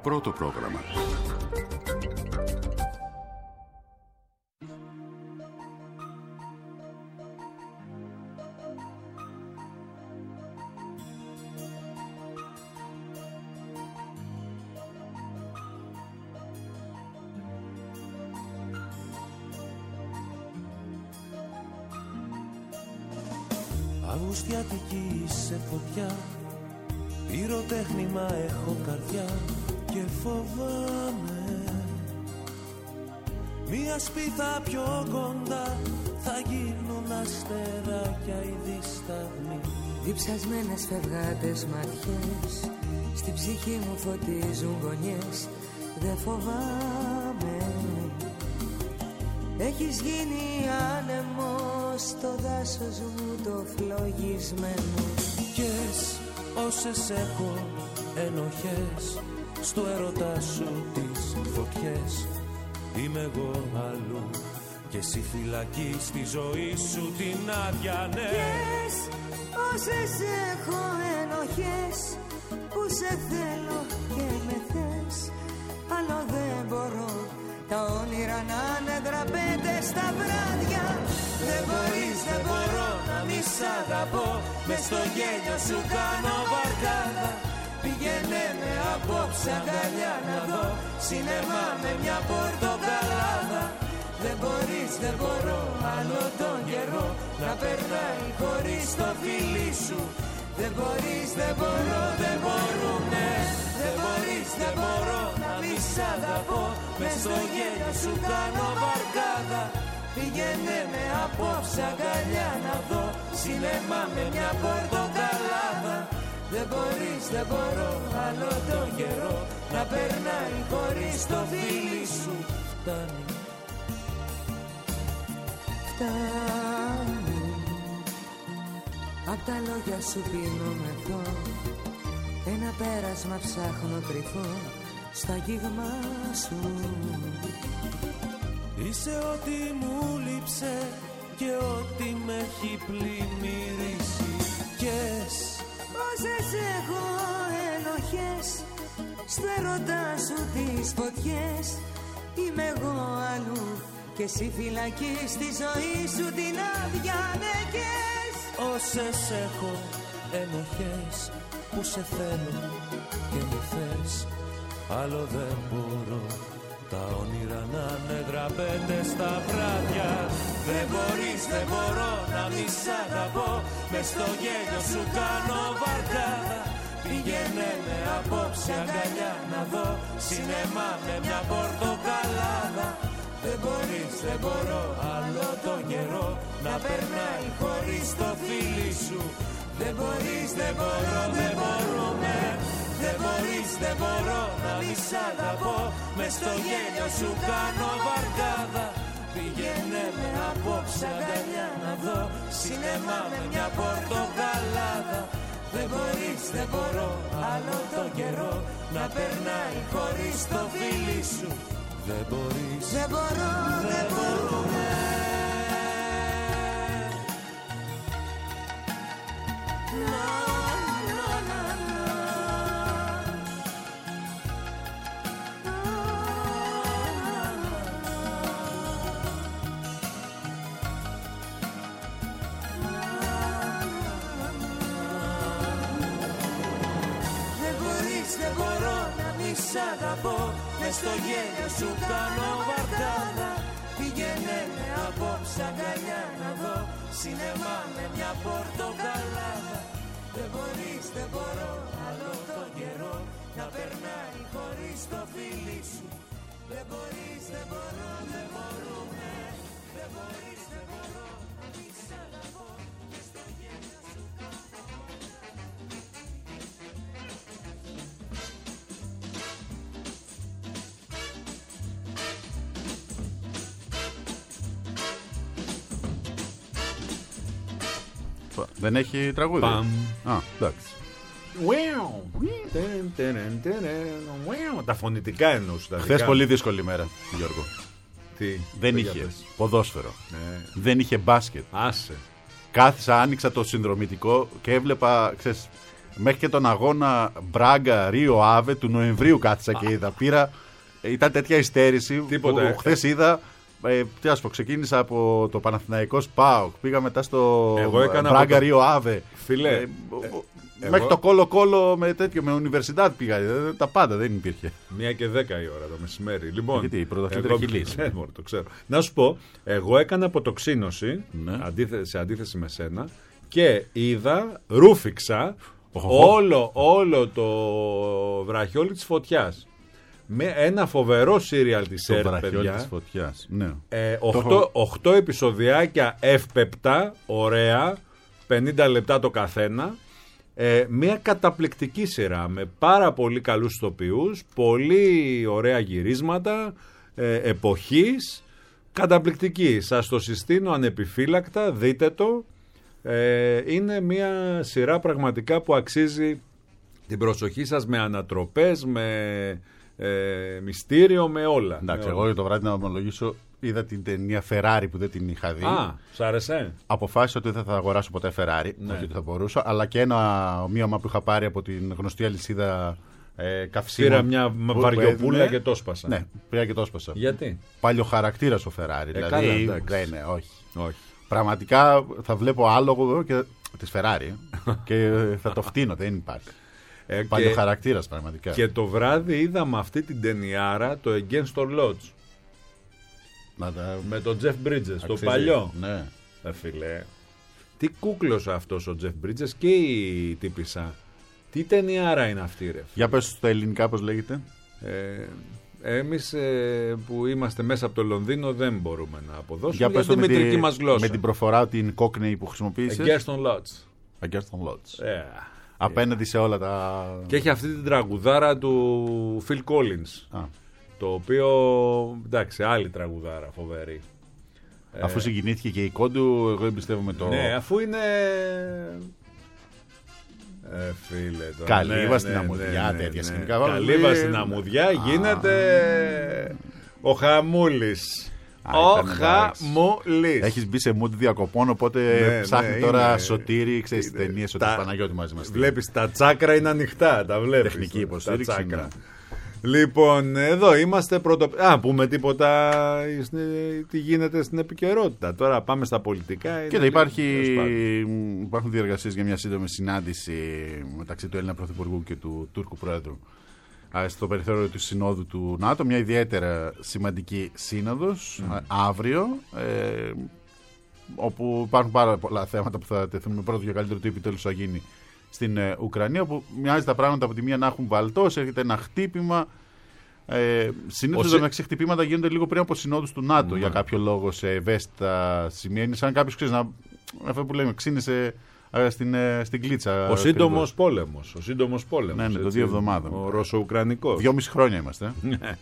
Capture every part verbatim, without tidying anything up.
Πρώτο πρόγραμμα. Αυγουστιάτικη σε φωτιά, πυροτέχνημα έχω καρδιά και φοβάμαι μία σπίθα πιο κοντά θα γίνουν αστεράκια οι δισταγμοί. Διψασμένες φευγάτες ματιές στη ψυχή μου φωτίζουν γωνιές. Δεν φοβάμαι, έχεις γίνει άνεμος στο δάσος μου το φλογισμένο. Κες όσες έχω ενοχές στο έρωτά σου τις φωτιές. Είμαι εγώ αλλού και εσύ φυλακή στη ζωή σου την άδεια, ναι. Κες όσες έχω ενοχές που σε θέλω και με θες. Άλλο δεν μπορώ τα όνειρα να είναι δραπέτες στα βράδια. Δεν μπορείς, δεν μπορώ να μη σ' αγαπώ. Μες στο γέλιο σου κάνω βαρκάδα. Πήγαινε με απόψε αγκαλιά να δω σινεμά με μια πορτοκαλάδα. Δεν μπορείς, δεν μπορώ άλλο τον καιρό να περνάει χωρίς το φίλι σου. Δεν μπορείς, δεν μπορώ, δεν μπορούμε. Δεν μπορείς, δεν μπορώ να μη σ' αγαπώ. Μες στο γέλιο σου κάνω βαρκάδα. Πήγαινε με απόψε αγκαλιά να δω σινεμά με μια πορτοκαλάδα. Δεν μπορείς, δεν μπορώ άλλο τον καιρό να περνάει χωρίς το φίλι σου. Φτάνει, φτάνει. Απ' τα λόγια σου πίνω μεθό. Ένα πέρασμα ψάχνω κρυφό στα αγγίγμα σου. Είσαι ό,τι μου λείψε και ό,τι με έχει πλημμυρίσει. Κες όσες έχω ενοχές στο έρωτά σου τις φωτιές. Είμαι εγώ αλλού και εσύ φυλακή στη ζωή σου την άδεια, ναι. Κες όσες έχω ενοχές που σε θέλω και με θες. Άλλο δεν μπορώ τα όνειρα να είναι δραπέτες στα βράδια. Δεν μπορείς, δεν μπορώ να μη σ' αγαπώ. Μες στο γέλιο σου κάνω βαρκάδα. Πήγαινε με απόψε αγκαλιά να δω σινεμά με μια πορτοκαλάδα. Δεν μπορείς, δεν μπορώ άλλο τον καιρό να περνάει χωρίς το φίλι σου. Δεν μπορείς, δεν μπορώ, δεν μπορούμε. Δεν μπορείς, δεν μπορώ να μη σ' αγαπώ. Μες στο γέλιο σου κάνω βαρκάδα. Πήγαινε με απόψε αγκαλιά να δω σινεμά με μια πορτοκαλάδα. Δεν μπορείς, δεν μπορώ άλλο τον καιρό να περνάει χωρίς το φίλι σου. Δεν μπορείς, δεν μπορώ, δεν μπορούμε. Δεν μπορώ να μη σ' αγαπώ. Μες στο γέλιο σου κάνω βαρκάδα. Πήγαινε με απόψε αγκαλιά να δω σινεμά με μια πορτοκαλάδα. Δεν μπορείς, δεν μπορώ άλλο τον καιρό να περνάει χωρίς το φίλι σου. Δεν μπορείς, δεν μπορώ, δεν μπορούμε. Δεν μπορείς, δεν μπορώ να μη σ' αγαπώ. Μες στο γέλιο σου Δεν έχει τραγούδι. Παμ. Α, εντάξει. Τα φωνητικά εννοούσα. Χθες πολύ δύσκολη ημέρα, Γιώργο. Τι, δεν είχε πες. ποδόσφαιρο. Ναι. Δεν είχε μπάσκετ. Άσε. Κάθισα, άνοιξα το συνδρομητικό και έβλεπα, ξέρεις, Μέχρι και τον αγώνα Μπράγκα Ρίο Άβε του Νοεμβρίου κάθισα και είδα. Πήρα, ήταν τέτοια υστέρηση που χθες είδα. Ε, τι ας πω, ξεκίνησα από το Παναθηναϊκός ΠΑΟΚ, πήγα μετά στο Μπράγκα Ρίο Άβε. Φίλε, ε, ε, μέχρι το κόλο κόλο με τέτοιο, με Ουνιβερσιτάτ πήγα. Ε, τα πάντα δεν υπήρχε. Μία και δέκα η ώρα το μεσημέρι. Λοιπόν, γιατί η πρωταθλήτρια έχει λύσει. Το ξέρω. Να σου πω, εγώ έκανα αποτοξίνωση, ναι. αντίθε, σε αντίθεση με σένα, και είδα, ρούφηξα oh. όλο, όλο το βραχιόλι της φωτιάς. Με ένα φοβερό σύριαλ της ΕΡΤ, παιδιά. Της φωτιάς. Ναι. Ε, οκτώ επεισοδιάκια εύπεπτα, ωραία, πενήντα λεπτά το καθένα. Ε, μια καταπληκτική σειρά με πάρα πολύ καλούς ηθοποιούς, πολύ ωραία γυρίσματα, ε, εποχής, καταπληκτική. Σας το συστήνω ανεπιφύλακτα, δείτε το. Ε, είναι μια σειρά πραγματικά που αξίζει την προσοχή σας, με ανατροπές, με ε, μυστήριο, με όλα. Εντάξει, με εγώ για το βράδυ να ομολογήσω, είδα την ταινία Ferrari που δεν την είχα δει. Α, σ' άρεσε? Αποφάσισα ότι δεν θα αγοράσω ποτέ Ferrari, ναι. όχι ότι θα μπορούσα, αλλά και ένα ομοίωμα που είχα πάρει από την γνωστή αλυσίδα ε, καυσίμων. Πήρα μια βαριοπούλα και το σπάσα. Ναι, πήρα και το σπάσα. Γιατί? Πάλιο χαρακτήρας ο Ferrari, ε, δηλαδή καλά, δεν είναι, όχι. όχι. Πραγματικά θα βλέπω άλογο και της Ferrari και θα το φτύνω, δεν υπάρχει. Ε, Πάλιο και, χαρακτήρας πραγματικά. Και το βράδυ είδαμε αυτή την ταινιάρα, το Against All Odds. Τα... Με τον Jeff Bridges, το παλιό. Ναι. Ε, φίλε, τι κούκλος αυτός ο Jeff Bridges και η τύπισσα. Τι ταινιάρα είναι αυτή, ρε. Για πες στα ελληνικά πώς λέγεται. Ε, εμείς ε, που είμαστε μέσα από το Λονδίνο δεν μπορούμε να αποδώσουμε. Για πες το με, τη, μας γλώσσα. με την προφορά την Cockney που χρησιμοποίησες. Against All Odds. Against All Odds. Yeah. Απέναντι yeah. σε όλα τα... Και έχει αυτή την τραγουδάρα του Phil Collins. Ah. Το οποίο, εντάξει, άλλη τραγουδάρα, φοβερή. Αφού ε... συγκινήθηκε και η κόντου, εγώ εμπιστεύομαι το... Ναι, αφού είναι... Ε, φίλε, το... Καλύβα ναι, στην ναι, αμμουδιά, ναι, τέτοια ναι, σκηνικά. Ναι. Καλύβα στην αμμουδιά γίνεται ο Χαμούλης. Ο Χαμούλης. Έχεις μπει σε mood διακοπών, οπότε ναι, ψάχνει ναι, τώρα είναι... σωτήρι, ξέρεις τις ταινίες ότι Παναγιώτη μαζί μας. Βλέπεις, τα τσάκρα είναι ανοιχτά, τα βλέπεις. Τεχνική υποστήριξη. Λοιπόν, εδώ είμαστε πρώτο... Α, πούμε τίποτα τι γίνεται στην επικαιρότητα. Τώρα πάμε στα πολιτικά. Κοίτα, υπάρχει... υπάρχουν διεργασίες για μια σύντομη συνάντηση μεταξύ του Έλληνα Πρωθυπουργού και του Τούρκου Πρόεδρου στο περιθώριο του Συνόδου του ΝΑΤΟ. Μια ιδιαίτερα σημαντική σύνοδος mm. αύριο, ε, όπου υπάρχουν πάρα πολλά θέματα που θα τεθούν με πρώτο και καλύτερο τι επιτέλους θα γίνει στην ε, Ουκρανία, όπου μοιάζει τα πράγματα από τη μία να έχουν βαλτώσει, έρχεται ένα χτύπημα. Ε, Συνήθως τα μεταξύ χτυπήματα γίνονται λίγο πριν από συνόδους του ΝΑΤΟ mm. για κάποιο λόγο σε ευαίσθητα σημεία. Είναι σαν κάποιος, ξέρεις, να, αυτό που λέμε, ξύνησε στην, στην κλίτσα. Ο σύντομος πόλεμος. Ο σύντομος πόλεμος. Ναι, ναι, το δύο εβδομάδων. Ο Ρωσο-Ουκρανικός. Δυόμιση χρόνια είμαστε.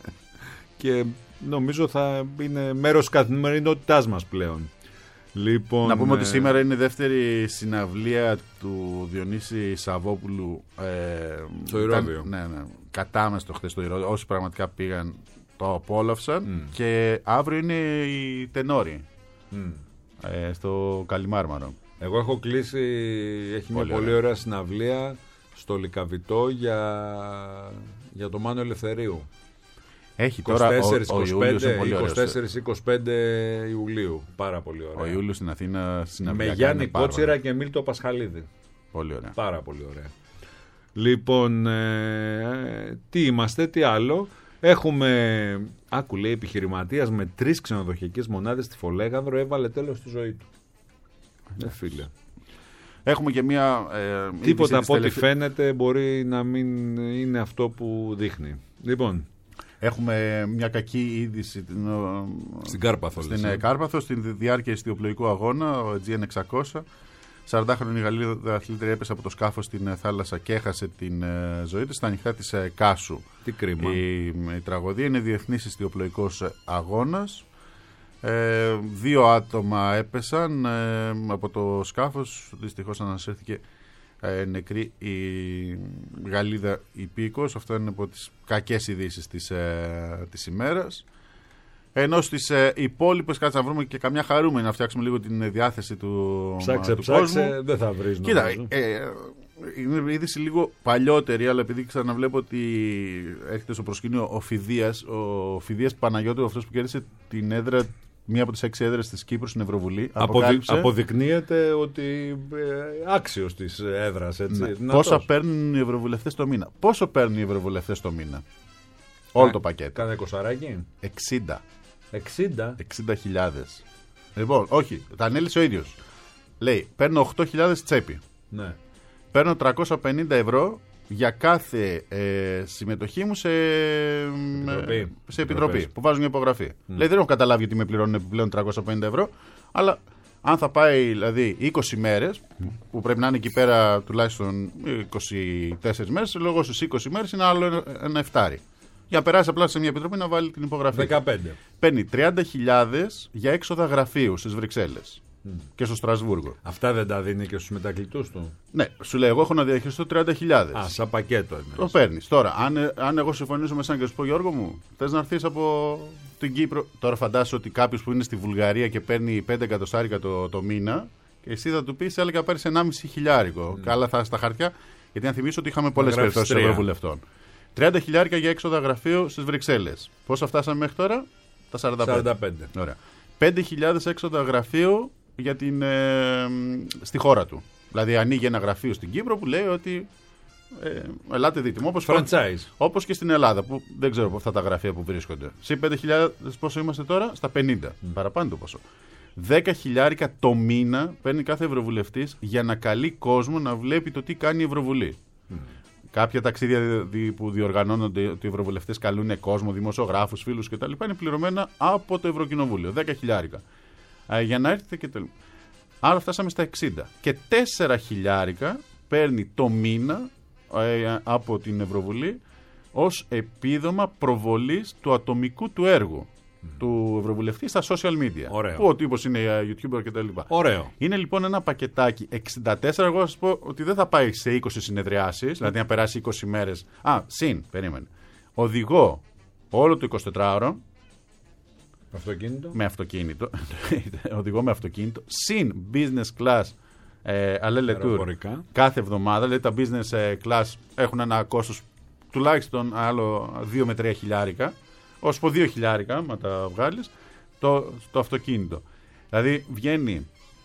Και νομίζω θα είναι μέρος καθημερινότητάς μας πλέον. Λοιπόν, να πούμε ε... ότι σήμερα είναι η δεύτερη συναυλία του Διονύση Σαββόπουλου ε, στο Ηρώδειο. Ναι, ναι, κατάμεστο χθες στο Ηρώδειο. Όσοι πραγματικά πήγαν το απόλαυσαν. Mm. Και αύριο είναι η Τενόρη mm. ε, στο Καλιμάρμαρο. Εγώ έχω κλείσει, έχει πολύ μια πολύ ωραία. ωραία συναυλία στο Λυκαβητό για, για το Μάνο Ελευθερίου. Έχει τώρα είκοσι τέσσερις είκοσι πέντε Ιουλίου. Πάρα πολύ ωραία. Ο Ιούλιος στην Αθήνα συναυλία. Με Γιάννη Κότσιρα και Μίλτο Πασχαλίδη. Πολύ ωραία. Πάρα πολύ ωραία. Λοιπόν, ε, τι είμαστε, τι άλλο. Έχουμε, άκου λέει, επιχειρηματίας με τρεις ξενοδοχειακές μονάδες στη Φολέγανδρο έβαλε τέλος στη ζωή του. Ναι, φίλε. Έχουμε και μια... Ε, Τίποτα από ό,τι φαίνεται μπορεί να μην είναι αυτό που δείχνει. Λοιπόν... Έχουμε μια κακή είδηση στην Κάρπαθο. Στην ε, Κάρπαθο, στην διάρκεια ιστιοπλοϊκού αγώνα, ο Αιτζίαν εξακόσια. σαραντάχρονη Γαλλίδα αθλήτρια έπεσε από το σκάφος στην θάλασσα και έχασε την ε, ζωή της στα ανοιχτά της ε, Κάσου. Τι κρίμα. Η, η τραγωδία είναι διεθνής ιστιοπλοϊκός αγώνας. Ε, δύο άτομα έπεσαν ε, από το σκάφος. Δυστυχώς ανασύρθηκε ε, νεκρή η Γαλλίδα υπήκος. Αυτό είναι από τις κακές ειδήσεις της, ε, της ημέρας. Ενώ στις ε, υπόλοιπες, κάτσε να βρούμε και καμιά χαρούμενη, να φτιάξουμε λίγο την διάθεση του, ψάξε, του ψάξε, κόσμου. Δεν θα βρεις. Κοίτα, ε, είναι είδηση λίγο παλιότερη, αλλά επειδή ξαναβλέπω ότι έρχεται στο προσκήνιο ο Φιδίας, ο Φιδίας Παναγιώτου, αυτός που κέρδισε την έδρα, μία από τις έξι έδρες της Κύπρου στην Ευρωβουλή. Αποκάλυψε... Αποδεικνύεται ότι ε, άξιος της έδρας. Έτσι, ναι. Πόσα παίρνουν οι ευρωβουλευτές το μήνα. Πόσο παίρνουν οι ευρωβουλευτές το μήνα. Όλο το πακέτο. Κάνα εικοσαράκι. εξήντα. εξήντα. εξήντα χιλιάδες. Λοιπόν, όχι, τα ανέλησε ο ίδιος. Λέει, παίρνω οκτώ χιλιάδες τσέπη. Ναι. Παίρνω τριακόσια πενήντα ευρώ για κάθε ε, συμμετοχή μου σε επιτροπή, ε, σε επιτροπή που βάζουν μια υπογραφή. Mm. Λέει, δεν έχω καταλάβει γιατί με πληρώνουν επιπλέον τριακόσια πενήντα ευρώ, αλλά αν θα πάει δηλαδή είκοσι μέρες, mm. που πρέπει να είναι εκεί πέρα τουλάχιστον είκοσι τέσσερις μέρες, λόγω στις είκοσι μέρες είναι άλλο ένα, ένα εφτάρι. Για να περάσει απλά σε μια επιτροπή να βάλει την υπογραφή. δεκαπέντε. Παίρνει τριάντα χιλιάδες για έξοδα γραφείου στις Βρυξέλλες. Mm. Και στο Στρασβούργο. Αυτά δεν τα δίνει και στους μετακλητούς του. Ναι, σου λέει: εγώ έχω να διαχειριστώ τριάντα χιλιάδες. Α, σαν πακέτο είναι. Το παίρνεις. Τώρα, αν, αν εγώ συμφωνήσω με εσένα και σου πω, Γιώργο μου, θες να έρθεις από την Κύπρο. Τώρα φαντάσου ότι κάποιος που είναι στη Βουλγαρία και παίρνει πέντε εκατοστάρικα το, το μήνα, και εσύ θα του πεις: έλεγα να πάρεις ενάμιση χιλιάρικο. Mm. Καλά, θα στα χαρτιά, γιατί να θυμίσω ότι είχαμε πολλές περιπτώσεις ευρωβουλευτών. τριάντα χιλιάρικα για έξοδα γραφείου στις Βρυξέλλες. Πόσα φτάσαμε μέχρι τώρα? Τα σαράντα πέντε. σαράντα πέντε. Ωραία. πέντε χιλιάδες έξοδα γραφείου για την, ε, στη χώρα του. Δηλαδή ανοίγει ένα γραφείο στην Κύπρο που λέει ότι ε, ελάτε δείτε μου. Όπως, όπως και στην Ελλάδα που δεν ξέρω αυτά τα γραφεία που βρίσκονται. Σε πέντε χιλιάδες πόσο είμαστε τώρα? Στα πενήντα. Mm. Παραπάνω το ποσό. δέκα χιλιάρικα το μήνα παίρνει κάθε ευρωβουλευτής για να καλεί κόσμο να βλέπει το τι κάνει η Ευρωβουλή. Mm. Κάποια ταξίδια που διοργανώνονται, ότι οι ευρωβουλευτές καλούν κόσμο, δημοσιογράφους, φίλους κτλ. Είναι πληρωμένα από το Ευρωκοινοβούλιο. δέκα χιλιάρικα. Για να έρθετε και το. Άρα φτάσαμε στα εξήντα. Και τέσσερα χιλιάρικα παίρνει το μήνα ε, από την Ευρωβουλή ως επίδομα προβολής του ατομικού του έργου mm. του Ευρωβουλευτή στα social media. Ωραίο. Που ο τύπος είναι YouTuber κτλ. Ωραίο. Είναι λοιπόν ένα πακετάκι εξήντα τέσσερα. Εγώ θα σας πω ότι δεν θα πάει σε είκοσι συνεδριάσεις, δηλαδή να περάσει είκοσι μέρες. Α, συν, περίμενε. Οδηγώ όλο το εικοσιτετράωρο. Αυτοκίνητο. Με αυτοκίνητο. Οδηγώ με αυτοκίνητο. Συν business class ε, αλέλε tour κάθε εβδομάδα. Δηλαδή τα business class έχουν ένα κόστος τουλάχιστον άλλο δύο με τρία χιλιάρικα. Ως πω δύο χιλιάρικα, μα τα βγάλεις. Το, το αυτοκίνητο. Δηλαδή βγαίνει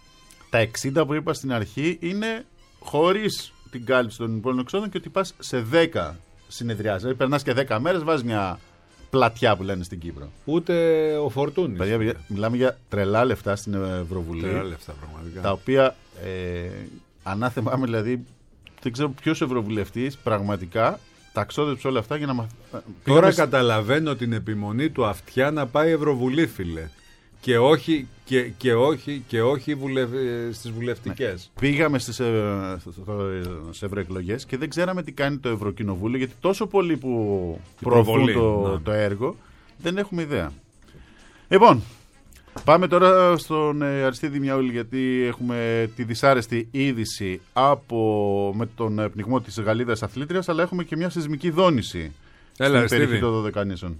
τα εξήντα που είπα στην αρχή είναι χωρίς την κάλυψη των υπόλοιπων εξόδων και ότι πας σε δέκα συνεδριάσεις. Δηλαδή περνάς και δέκα μέρες, βάζεις μια πλατιά που λένε στην Κύπρο. Ούτε ο Φορτούνης. Παιδιά, μιλάμε για τρελά λεφτά στην Ευρωβουλή. Τρελά λεφτά, πραγματικά. Τα οποία ε, ανάθεμά με, δηλαδή, δεν ξέρω ποιος ευρωβουλευτής πραγματικά τα ξόδεψε όλα αυτά για να μαθ... Τώρα Πήγαμε... καταλαβαίνω την επιμονή του αυτιά να πάει Ευρωβουλή, φίλε. Και όχι, και, και όχι, και όχι βουλευ... στις βουλευτικές. Ναι. Πήγαμε στις, ε, στις ευρωεκλογές και δεν ξέραμε τι κάνει το Ευρωκοινοβούλιο, γιατί τόσο πολλοί που προωθούν το, ναι. το έργο δεν έχουμε ιδέα. Λοιπόν, πάμε τώρα στον ε, Αριστίδη Μιαούλη, γιατί έχουμε τη δυσάρεστη είδηση από, με τον πνιγμό της Γαλλίδας αθλήτριας, αλλά έχουμε και μια σεισμική δόνηση. Έλα, στην περιοχή των Δωδεκανήσων.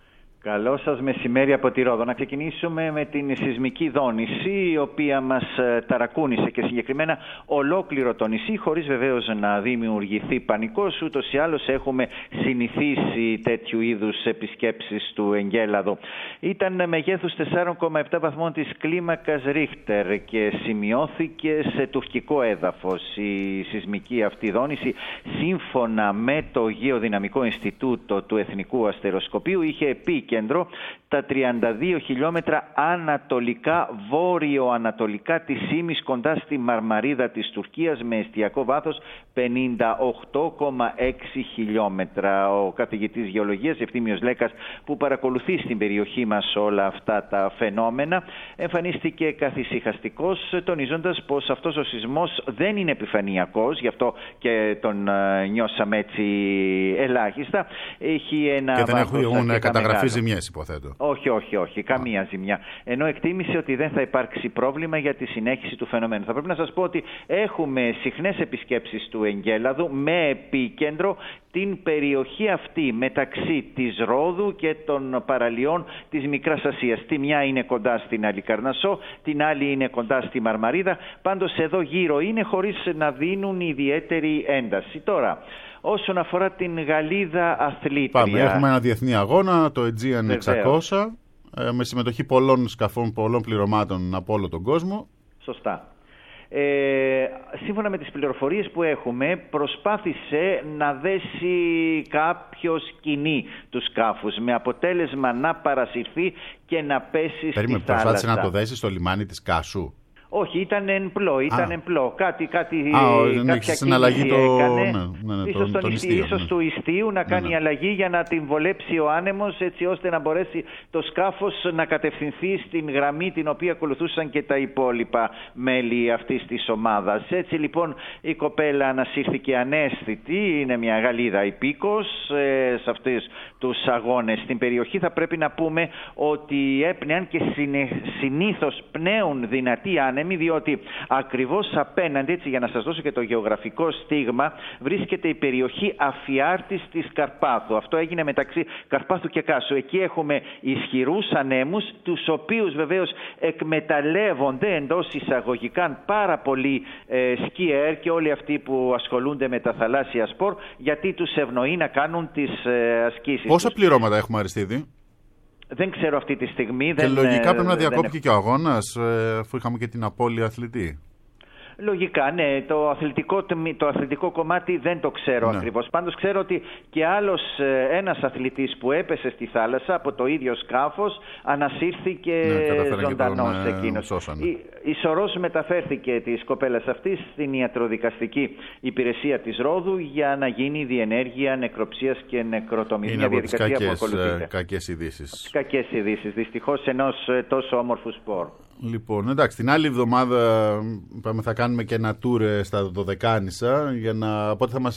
Καλό σας μεσημέρι από τη Ρόδο. Να ξεκινήσουμε με την σεισμική δόνηση, η οποία μας ταρακούνησε και συγκεκριμένα ολόκληρο το νησί, χωρίς βεβαίως να δημιουργηθεί πανικός. Ούτως ή άλλως έχουμε συνηθίσει τέτοιου είδους επισκέψεις του εγκέλαδο. Ήταν μεγέθους τέσσερα κόμμα επτά βαθμών της κλίμακας Ρίχτερ και σημειώθηκε σε τουρκικό έδαφος. Η σεισμική αυτή δόνηση, σύμφωνα με το Γεωδυναμικό Ινστιτούτο του Εθνικού Αστεροσκοπείου, είχε επί κέντρο τα τριάντα δύο χιλιόμετρα ανατολικά, βόρειο-ανατολικά της Ήμης, κοντά στη Μαρμαρίδα της Τουρκίας, με εστιακό βάθος πενήντα οκτώ κόμμα έξι χιλιόμετρα. Ο καθηγητής γεωλογίας Ευθύμιος Λέκας, που παρακολουθεί στην περιοχή μας όλα αυτά τα φαινόμενα, εμφανίστηκε καθησυχαστικός, τονίζοντας πως αυτός ο σεισμός δεν είναι επιφανειακός, γι' αυτό και τον νιώσαμε έτσι ελάχιστα. Έχει ένα και δεν έχουν καταγραφεί ζημιές, υποθέτω. Όχι, όχι, όχι, καμία ζημιά. Ενώ εκτίμησε ότι δεν θα υπάρξει πρόβλημα για τη συνέχιση του φαινομένου. Θα πρέπει να σας πω ότι έχουμε συχνές επισκέψεις του του Εγκέλαδου, με επίκεντρο την περιοχή αυτή μεταξύ της Ρόδου και των παραλιών της Μικράς Ασίας. Τη μια είναι κοντά στην Αλικαρνασσό, την άλλη είναι κοντά στη Μαρμαρίδα. Πάντως εδώ γύρω είναι, χωρίς να δίνουν ιδιαίτερη ένταση. Τώρα, όσον αφορά την Γαλλίδα αθλήτρια... Πάμε, έχουμε ένα διεθνή αγώνα, το Aegean εξακόσια, με συμμετοχή πολλών σκαφών, πολλών πληρωμάτων από όλο τον κόσμο. Σωστά. Ε, σύμφωνα με τις πληροφορίες που έχουμε, προσπάθησε να δέσει κάποιο σκηνή του σκάφους, με αποτέλεσμα να παρασυρθεί και να πέσει Περίμενε, στη θάλασσα. προσπάθησε να το δέσει στο λιμάνι της Κάσου. Όχι, ήταν εμπλό, ήταν εμπλό. Κάτι, κάτι, Α, κάποια κίνηση το... έκανε, ναι, ναι, ναι, ίσως, τον, τον ιστίο, ίσως ναι. του ιστίου να κάνει ναι, ναι. αλλαγή για να την βολέψει ο άνεμος, έτσι ώστε να μπορέσει το σκάφος να κατευθυνθεί στην γραμμή την οποία ακολουθούσαν και τα υπόλοιπα μέλη αυτής της ομάδας. Έτσι λοιπόν η κοπέλα ανασύρθηκε αναίσθητη, είναι μια Γαλλίδα υπήκος ε, σε αυτούς τους αγώνες στην περιοχή. Θα πρέπει να πούμε ότι έπνεαν και συνήθως πνέουν δυνατοί άνεμοι, διότι ακριβώς απέναντι, έτσι για να σας δώσω και το γεωγραφικό στίγμα, βρίσκεται η περιοχή Αφιάρτης της Καρπάθου. Αυτό έγινε μεταξύ Καρπάθου και Κάσου. Εκεί έχουμε ισχυρούς ανέμους, τους οποίους βεβαίως εκμεταλλεύονται εντός εισαγωγικά πάρα πολλοί ε, σκιέρ και όλοι αυτοί που ασχολούνται με τα θαλάσσια σπορ, γιατί τους ευνοεί να κάνουν τις ε, ασκήσεις. Πόσα τους. πληρώματα έχουμε, Αριστίδη? Δεν ξέρω αυτή τη στιγμή. Και δεν, λογικά πρέπει να διακόπηκε δεν... και ο αγώνας, αφού είχαμε και την απώλεια αθλητή. Λογικά, ναι. Το αθλητικό, το αθλητικό κομμάτι δεν το ξέρω ναι. ακριβώς. Πάντως ξέρω ότι και άλλος ένας αθλητής που έπεσε στη θάλασσα από το ίδιο σκάφος ανασύρθηκε ναι, ζωντανός τον, εκείνος. Ε, η, η σωρός μεταφέρθηκε της κοπέλας αυτής στην ιατροδικαστική υπηρεσία της Ρόδου για να γίνει διενέργεια νεκροψίας και νεκροτομής. Είναι από τις κακές, κακές ειδήσεις. Κακές ειδήσεις, δυστυχώς, ενός τόσο όμορφου σπορ. Λοιπόν, εντάξει, την άλλη εβδομάδα πάμε, θα κάνουμε και ένα tour στα Δωδεκάνησα, για να, οπότε θα μας,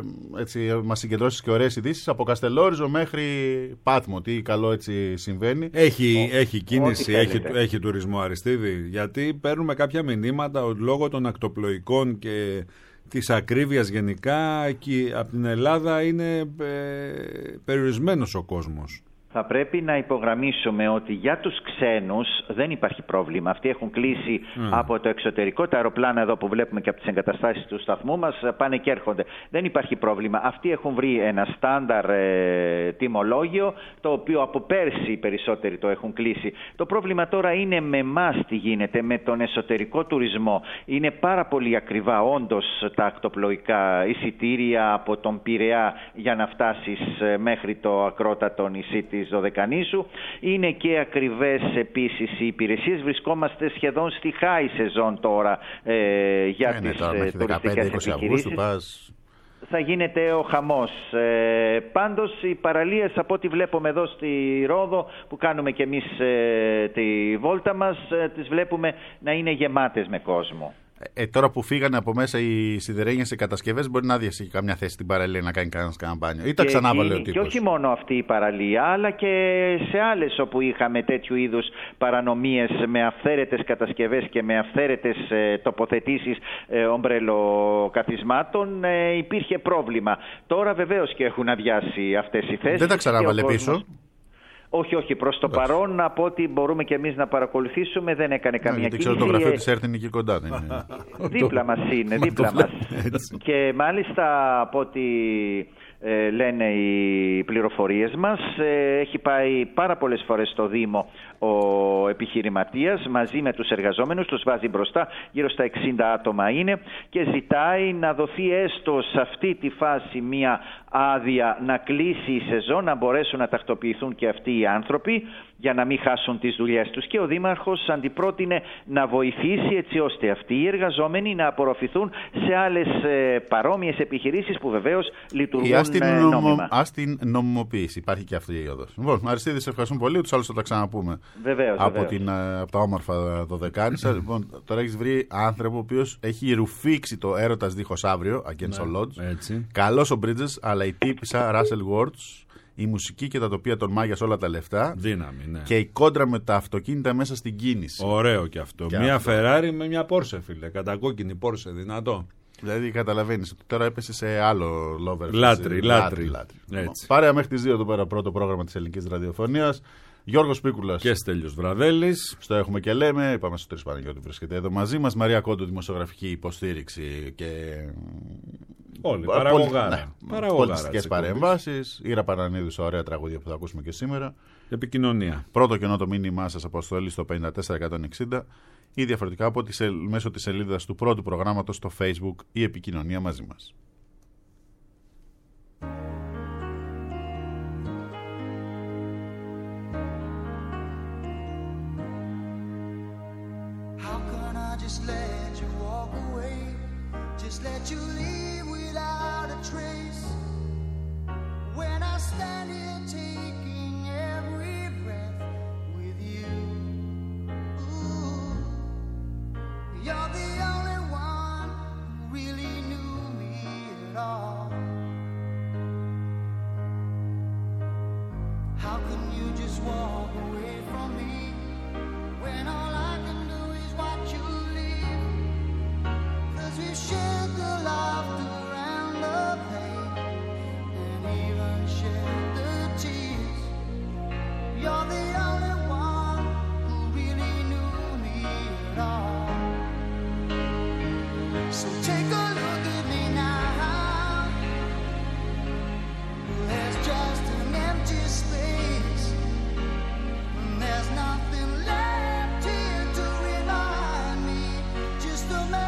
έτσι, μας συγκεντρώσεις και ωραίες ειδήσεις από Καστελόριζο μέχρι Πάτμο. Τι καλό έτσι συμβαίνει. Έχει, Ο, έχει κίνηση, έχει, έχει τουρισμό, Αριστίδη, γιατί παίρνουμε κάποια μηνύματα ότι λόγω των ακτοπλοϊκών και της ακρίβειας γενικά εκεί από την Ελλάδα είναι ε, περιορισμένος ο κόσμος. Θα πρέπει να υπογραμμίσουμε ότι για τους ξένους δεν υπάρχει πρόβλημα. Αυτοί έχουν κλείσει mm. από το εξωτερικό. Τα αεροπλάνα εδώ που βλέπουμε και από τις εγκαταστάσεις του σταθμού μας πάνε και έρχονται. Δεν υπάρχει πρόβλημα. Αυτοί έχουν βρει ένα στάνταρ ε, τιμολόγιο, το οποίο από πέρσι οι περισσότεροι το έχουν κλείσει. Το πρόβλημα τώρα είναι με εμάς τι γίνεται, με τον εσωτερικό τουρισμό. Είναι πάρα πολύ ακριβά όντως τα ακτοπλοϊκά εισιτήρια από τον Πειραιά για να φτάσεις μέχρι το ακρότατο νησί της Δωδεκανήσου. Είναι και ακριβές επίσης οι υπηρεσίες. Βρισκόμαστε σχεδόν στη high season τώρα ε, για είναι, τις τώρα, ε, τουριστικές επιχειρήσεις. Πας... Θα γίνεται ο χαμός. Ε, πάντως οι παραλίες, από ό,τι βλέπουμε εδώ στη Ρόδο, που κάνουμε και εμείς ε, τη βόλτα μας, ε, τις βλέπουμε να είναι γεμάτες με κόσμο. Ε, τώρα που φύγανε από μέσα οι σιδερένιες σε κατασκευές, μπορεί να άδειασε καμιά θέση στην παραλία να κάνει κανένας καμπάνιο. Ή τα ξανάβαλε ο τύπος. Και όχι μόνο αυτή η παραλία, αλλά και σε άλλες όπου είχαμε τέτοιου είδους παρανομίες με αυθαίρετες κατασκευές και με αυθαίρετες ε, τοποθετήσεις ε, ομπρελοκαθισμάτων, ε, υπήρχε πρόβλημα. Τώρα βεβαίως και έχουν αδειάσει αυτές οι θέσεις. Δεν τα ξανάβαλε πίσω. Όχι, όχι. Προς το Άς. παρόν, από ό,τι μπορούμε και εμείς να παρακολουθήσουμε, δεν έκανε καμία κίνηση. Γιατί ξέρω το γραφείο της ΕΡΤ είναι εκεί κοντά. Δεν είναι. Δίπλα μας είναι, δίπλα μας. Και μάλιστα από ό,τι ε, λένε οι πληροφορίες μας, ε, έχει πάει πάρα πολλές φορές στο Δήμο ο επιχειρηματίας μαζί με τους εργαζόμενους, τους βάζει μπροστά, γύρω στα εξήντα άτομα είναι, και ζητάει να δοθεί έστω σε αυτή τη φάση μια άδεια να κλείσει η σεζόν, να μπορέσουν να τακτοποιηθούν και αυτοί οι άνθρωποι για να μην χάσουν τις δουλειές τους. Και ο Δήμαρχος αντιπρότεινε να βοηθήσει έτσι ώστε αυτοί οι εργαζόμενοι να απορροφηθούν σε άλλες ε, παρόμοιες επιχειρήσεις που βεβαίως λειτουργούν ας την νόμιμα. Νομο, ας την νομιμοποίηση. Υπάρχει και αυτή η όδος. Λοιπόν, Αριστίδη, σε ευχαριστούμε πολύ. Τους άλλους θα τα ξαναπούμε. Βεβαίως, από, βεβαίως. Την, από τα όμορφα Δωδεκάνησα. Λοιπόν, τώρα έχεις βρει άνθρωπο ο οποίος έχει ρουφήξει το Έρωτας Δίχως Αύριο, Against All Odds. Καλός ο Bridges, αλλά η τύπισσα Russell Words, η μουσική και τα τοπία των Μάγια όλα τα λεφτά. Δύναμη, ναι. Και η κόντρα με τα αυτοκίνητα μέσα στην κίνηση. Ωραίο και αυτό. Και μια αυτό. Ferrari με μια Porsche, φίλε. Κατακόκκινη Porsche, δυνατό. Δηλαδή καταλαβαίνεις ότι τώρα έπεσε σε άλλο lover. Λάτρη, λάτρη. λάτρη. Παρέα μέχρι τις δύο εδώ πέρα, πρώτο πρόγραμμα της ελληνικής ραδιοφωνίας. Γιώργος Πίκουλας και Στέλιος Βραδέλης. Στο έχουμε και λέμε. Είπαμε στο Τρεις Παναγιώτη, βρίσκεται εδώ μαζί μας. Μαρία Κόντου, δημοσιογραφική υποστήριξη και. Όλοι. Παραγωγάρα. Ναι, πολιτιστικές παρεμβάσεις. Ήρα Πανανίδου, στα ωραία τραγούδια που θα ακούσουμε και σήμερα. Επικοινωνία. Πρώτο κενό το μήνυμά σας, αποστολή στο πέντε τέσσερα εκατόν εξήντα ή διαφορετικά από τη, μέσω της σελίδας του πρώτου προγράμματος στο Facebook ή επικοινωνία μαζί μας. Just let you walk away, just let you leave without a trace. When I stand here taking every breath with you, ooh, you're the only one who really knew me at all. How can you just walk away from me when all I can do is watch you? We've shared the laughter and the pain, and even shared the tears. You're the only one who really knew me at all. So take a look at me now. There's just an empty space, and there's nothing left here to remind me. Just a man.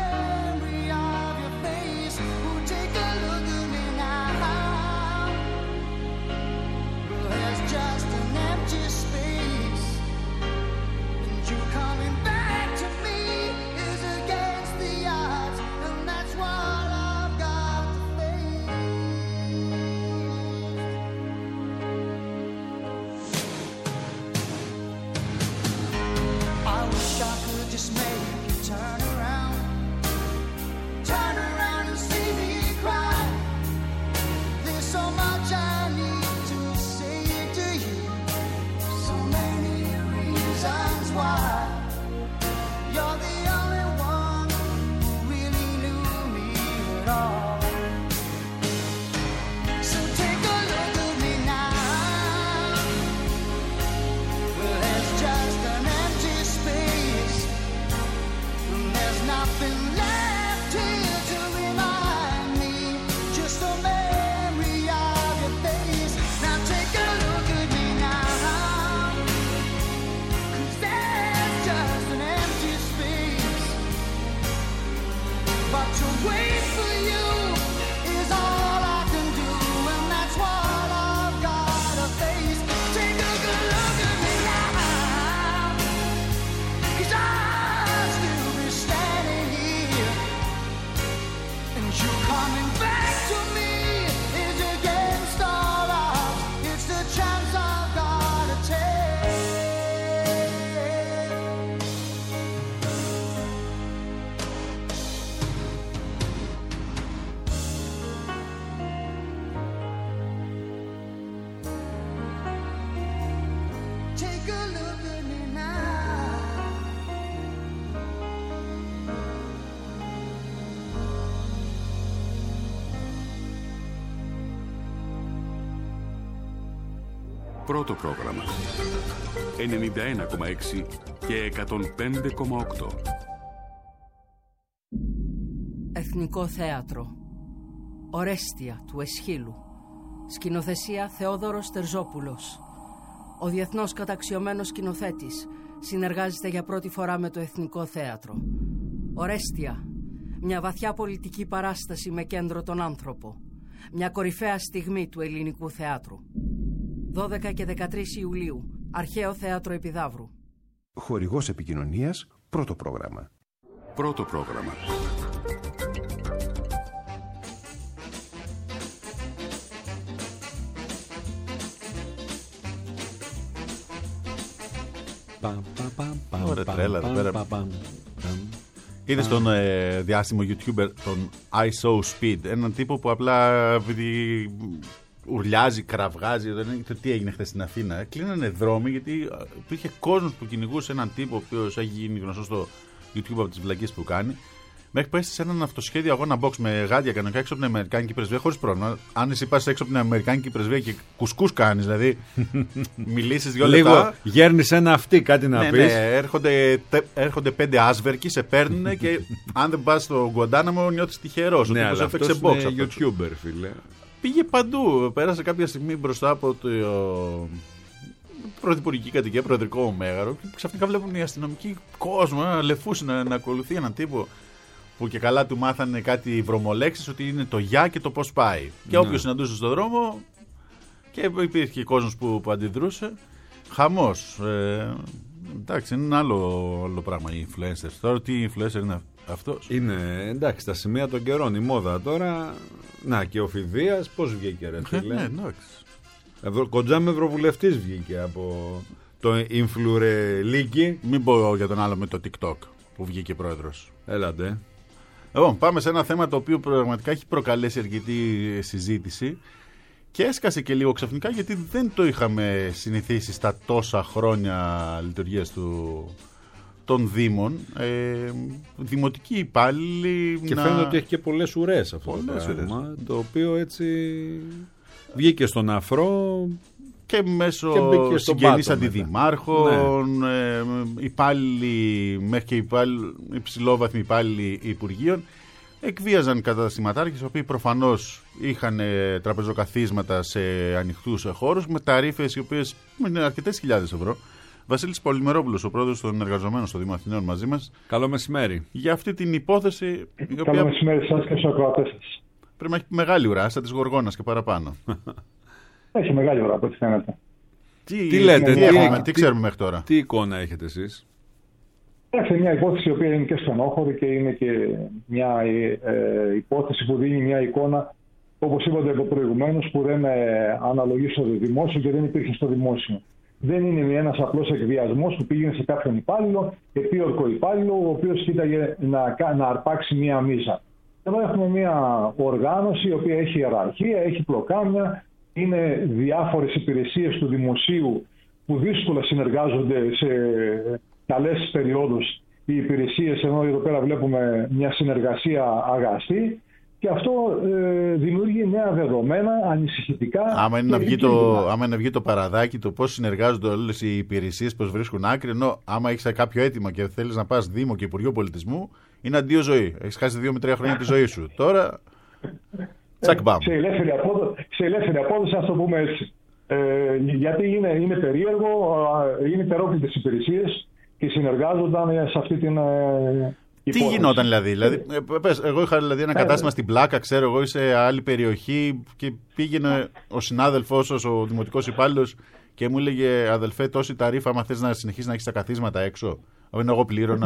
Πρώτο πρόγραμμα ενενήντα ένα κόμμα έξι και εκατόν πέντε κόμμα οκτώ. Εθνικό Θέατρο Ορέστια του Εσχύλου. Σκηνοθεσία Θεόδωρος Τερζόπουλος. Ο διεθνώς καταξιωμένος σκηνοθέτης συνεργάζεται για πρώτη φορά με το Εθνικό Θέατρο. Ορέστια, μια βαθιά πολιτική παράσταση με κέντρο τον άνθρωπο. Μια κορυφαία στιγμή του ελληνικού θεάτρου. δώδεκα και δεκατρείς Ιουλίου, Αρχαίο Θέατρο Επιδαύρου. Χορηγός επικοινωνίας, πρώτο πρόγραμμα. Πρώτο πρόγραμμα. Ωραία τρέλα εδώ πέρα. Είδες τον ε, διάσημο YouTuber, τον I So Speed, έναν τύπο που απλά ουρλιάζει, κραυγάζει. Δεν ήξερα τι έγινε χθες στην Αθήνα. Κλείνανε δρόμοι γιατί υπήρχε κόσμος που κυνηγούσε έναν τύπο ο οποίος έχει γίνει γνωστό στο YouTube από τις βλακίες που κάνει. Μέχρι που έστησε έναν αυτοσχέδιο αγώνα box με γάντια κανονικά έξω από την Αμερικάνικη πρεσβεία χωρίς πρόβλημα. Αν εσύ πας έξω από την Αμερικάνικη πρεσβεία και κουσκούς κάνεις, δηλαδή μιλήσεις δύο λεπτά. Λίγο γέρνεις ένα αυτή, κάτι να ναι, πεις. Ναι, έρχονται, έρχονται πέντε άσβερκοι, σε παίρνουν και αν δεν πας στο Γκουαντάναμο νιώθεις τυχερός. Ναι, αλλά αυτός box, είναι YouTuber, φίλε. Πήγε παντού. Πέρασε κάποια στιγμή μπροστά από το πρωθυπουργική κατοικία, προεδρικό μέγαρο. Και ξαφνικά βλέπουν οι αστυνομικοί κόσμο να λεφούσουν να, να ακολουθεί έναν τύπο που και καλά του μάθανε κάτι βρωμολέξεις, ότι είναι το γεια και το πώς πάει. Ναι. Και όποιος συναντούσε στον δρόμο, και υπήρχε και κόσμος που, που αντιδρούσε. Χαμός. Ε, εντάξει, είναι ένα άλλο, άλλο πράγμα οι influencers. Τώρα τι influencer είναι αυτός? Είναι, εντάξει, τα σημεία των καιρών. Η μόδα τώρα. Να, και ο Φιδίας πώς βγήκε, ρε φίλε? Ναι, εντάξει. Ευρω... Κοντζάμε ευρωβουλευτής βγήκε από το Influreliki. Μην πω για τον άλλο με το TikTok που βγήκε πρόεδρος. Έλατε. Λοιπόν, πάμε σε ένα θέμα το οποίο πραγματικά έχει προκαλέσει αρκετή συζήτηση και έσκασε και λίγο ξαφνικά, γιατί δεν το είχαμε συνηθίσει στα τόσα χρόνια λειτουργίας του, των Δήμων. Ε, δημοτικοί υπάλληλοι. Και να... φαίνεται ότι έχει και πολλές ουρές αυτό πολλές το πράγμα, ουρές. Το οποίο έτσι βγήκε στον αφρό και μέσω συγγενείς αντιδημάρχων, ναι. ε, υπάλληλοι, μέχρι και υπάλληλοι, υψηλόβαθμοι υπάλληλοι υπουργείων, εκβίαζαν καταστηματάρχες, οι οποίοι προφανώς είχαν ε, τραπεζοκαθίσματα σε ανοιχτούς χώρους με ταρίφες οι οποίες είναι αρκετές χιλιάδες ευρώ. Βασίλης Πολυμερόπουλος, ο πρόεδρος των εργαζομένων στο Δήμο Αθηναίων, μαζί μας. Καλό μεσημέρι. Για αυτή την υπόθεση. Η Καλό οποία μεσημέρι σας και στους ακροατές σας. Πρέπει να έχει μεγάλη ουρά, σαν της Γοργόνας και παραπάνω. Έχει μεγάλη ουρά, από ό,τι φαίνεται. Τι, τι λέτε, τι, τι, έχουμε, τι, τι ξέρουμε μέχρι τώρα? Τι εικόνα έχετε εσείς? Έχει μια υπόθεση η οποία είναι και στενόχωρη και είναι και μια ε, υπόθεση που δίνει μια εικόνα, όπως είπατε προηγουμένως, που δεν ε, αναλογεί στο δημόσιο και δεν υπήρχε στο δημόσιο. Δεν είναι ένας απλός εκβιασμός που πήγαινε σε κάποιον υπάλληλο, επίορκο υπάλληλο, ο οποίος κοίταγε να, να αρπάξει μία μίζα. Εδώ έχουμε μία οργάνωση η οποία έχει ιεραρχία, έχει πλοκάμια, είναι διάφορες υπηρεσίες του δημοσίου που δύσκολα συνεργάζονται σε καλές περιόδους οι υπηρεσίες, ενώ εδώ πέρα βλέπουμε μια συνεργασία αγαστή. Και αυτό ε, δημιουργεί νέα δεδομένα, ανησυχητικά. Άμα είναι, να βγει το, άμα είναι να βγει το παραδάκι, το πώς συνεργάζονται όλες οι υπηρεσίες, πώς βρίσκουν άκρη, ενώ άμα έχεις κάποιο αίτημα και θέλεις να πας Δήμο και Υπουργείο Πολιτισμού, είναι αντίο ζωή. Έχεις χάσει δύο με τρία χρόνια τη ζωή σου. Τώρα, τσακ μπαμ. Σε ελεύθερη απόδοση, σε ελεύθερη απόδοση, ας το πούμε έτσι. Ε, γιατί είναι, είναι περίεργο, είναι υπερόκλητες υπηρεσίες και συνεργάζονταν σε αυτή την... Ε, Τι γινόταν δηλαδή, δηλαδή πες, εγώ είχα δηλαδή ένα κατάστημα στην Πλάκα, ξέρω εγώ, σε άλλη περιοχή και πήγαινε ο συνάδελφός, ο δημοτικός υπάλληλος και μου έλεγε αδελφέ τόση ταρίφα άμα θες να συνεχίσεις να έχεις τα καθίσματα έξω. Ενώ εγώ πλήρωνα.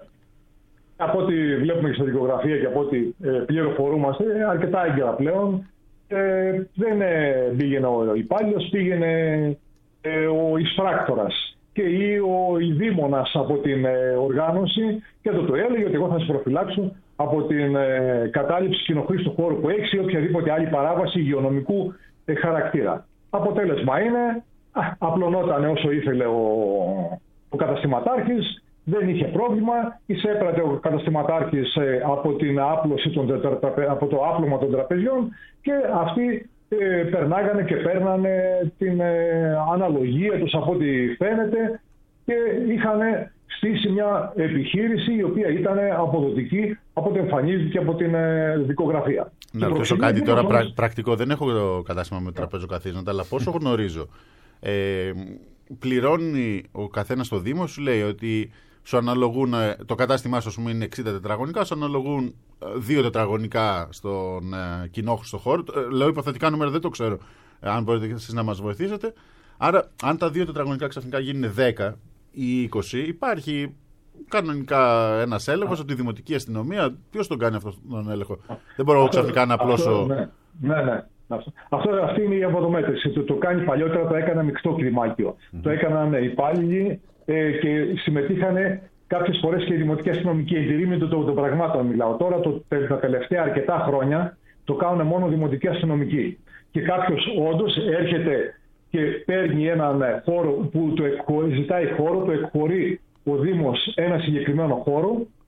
Από ό,τι βλέπουμε και στη δικογραφία και από ό,τι ε, πληροφορούμαστε, αρκετά έγκαιρα πλέον, ε, δεν ε, πήγαινε ο υπάλληλος, πήγαινε ε, ο εισπράκτορας και ή ο ειδήμονας από την ε, οργάνωση και το το έλεγε ότι εγώ θα σε προφυλάξω από την ε, κατάληψη κοινοχρήστου χώρου που έχει ή οποιαδήποτε άλλη παράβαση υγειονομικού ε, χαρακτήρα. Αποτέλεσμα είναι, α, απλωνόταν όσο ήθελε ο, ο καταστηματάρχης, δεν είχε πρόβλημα, εισέπρατε ο καταστηματάρχης ε, από, την άπλωση των, από το άπλωμα των τραπεζιών και αυτοί Ε, περνάγανε και παίρνανε την ε, αναλογία τους από ό,τι φαίνεται και είχαν στήσει μια επιχείρηση η οποία ήταν αποδοτική από ό,τι εμφανίζεται και από την ε, δικογραφία. Να ρωτήσω κάτι τώρα όμως... πρα, πρακτικό. Δεν έχω κατάστημα με τραπεζοκαθίσματα, αλλά πόσο γνωρίζω. Ε, πληρώνει ο καθένας στο Δήμο, σου λέει ότι σου αναλογούν, το κατάστημά σου πούμε, είναι εξήντα τετραγωνικά, σου αναλογούν δύο τετραγωνικά στον ε, κοινόχρηστο χώρο. Ε, λέω υποθετικά νούμερα, δεν το ξέρω, ε, αν μπορείτε εσείς να μας βοηθήσετε. Άρα, αν τα δύο τετραγωνικά ξαφνικά γίνουν δέκα ή είκοσι, υπάρχει κανονικά ένας έλεγχος από τη Δημοτική Αστυνομία. Ποιος τον κάνει αυτόν τον έλεγχο? Δεν μπορώ αυτό, ξαφνικά να απλώσω. Αυτό, ναι, ναι. ναι. Αυτό, αυτή είναι η αποδομέτρηση. Το, το κάνει παλιότερα, το έκανα μεικτό κλιμάκιο. Mm-hmm. Το έκαναν υπάλληλοι ε, και συμμετείχαν κάποιες φορές και οι δημοτικοί αστυνομικοί. Εντηρήμητο των το, το πραγμάτων μιλάω. Τώρα το, τα τελευταία αρκετά χρόνια το κάνουν μόνο δημοτικοί αστυνομικοί. Και κάποιος όντως έρχεται και παίρνει έναν χώρο που το εκχω, ζητάει χώρο, το εκχωρεί ο Δήμος ένα συγκεκριμένο χώρο και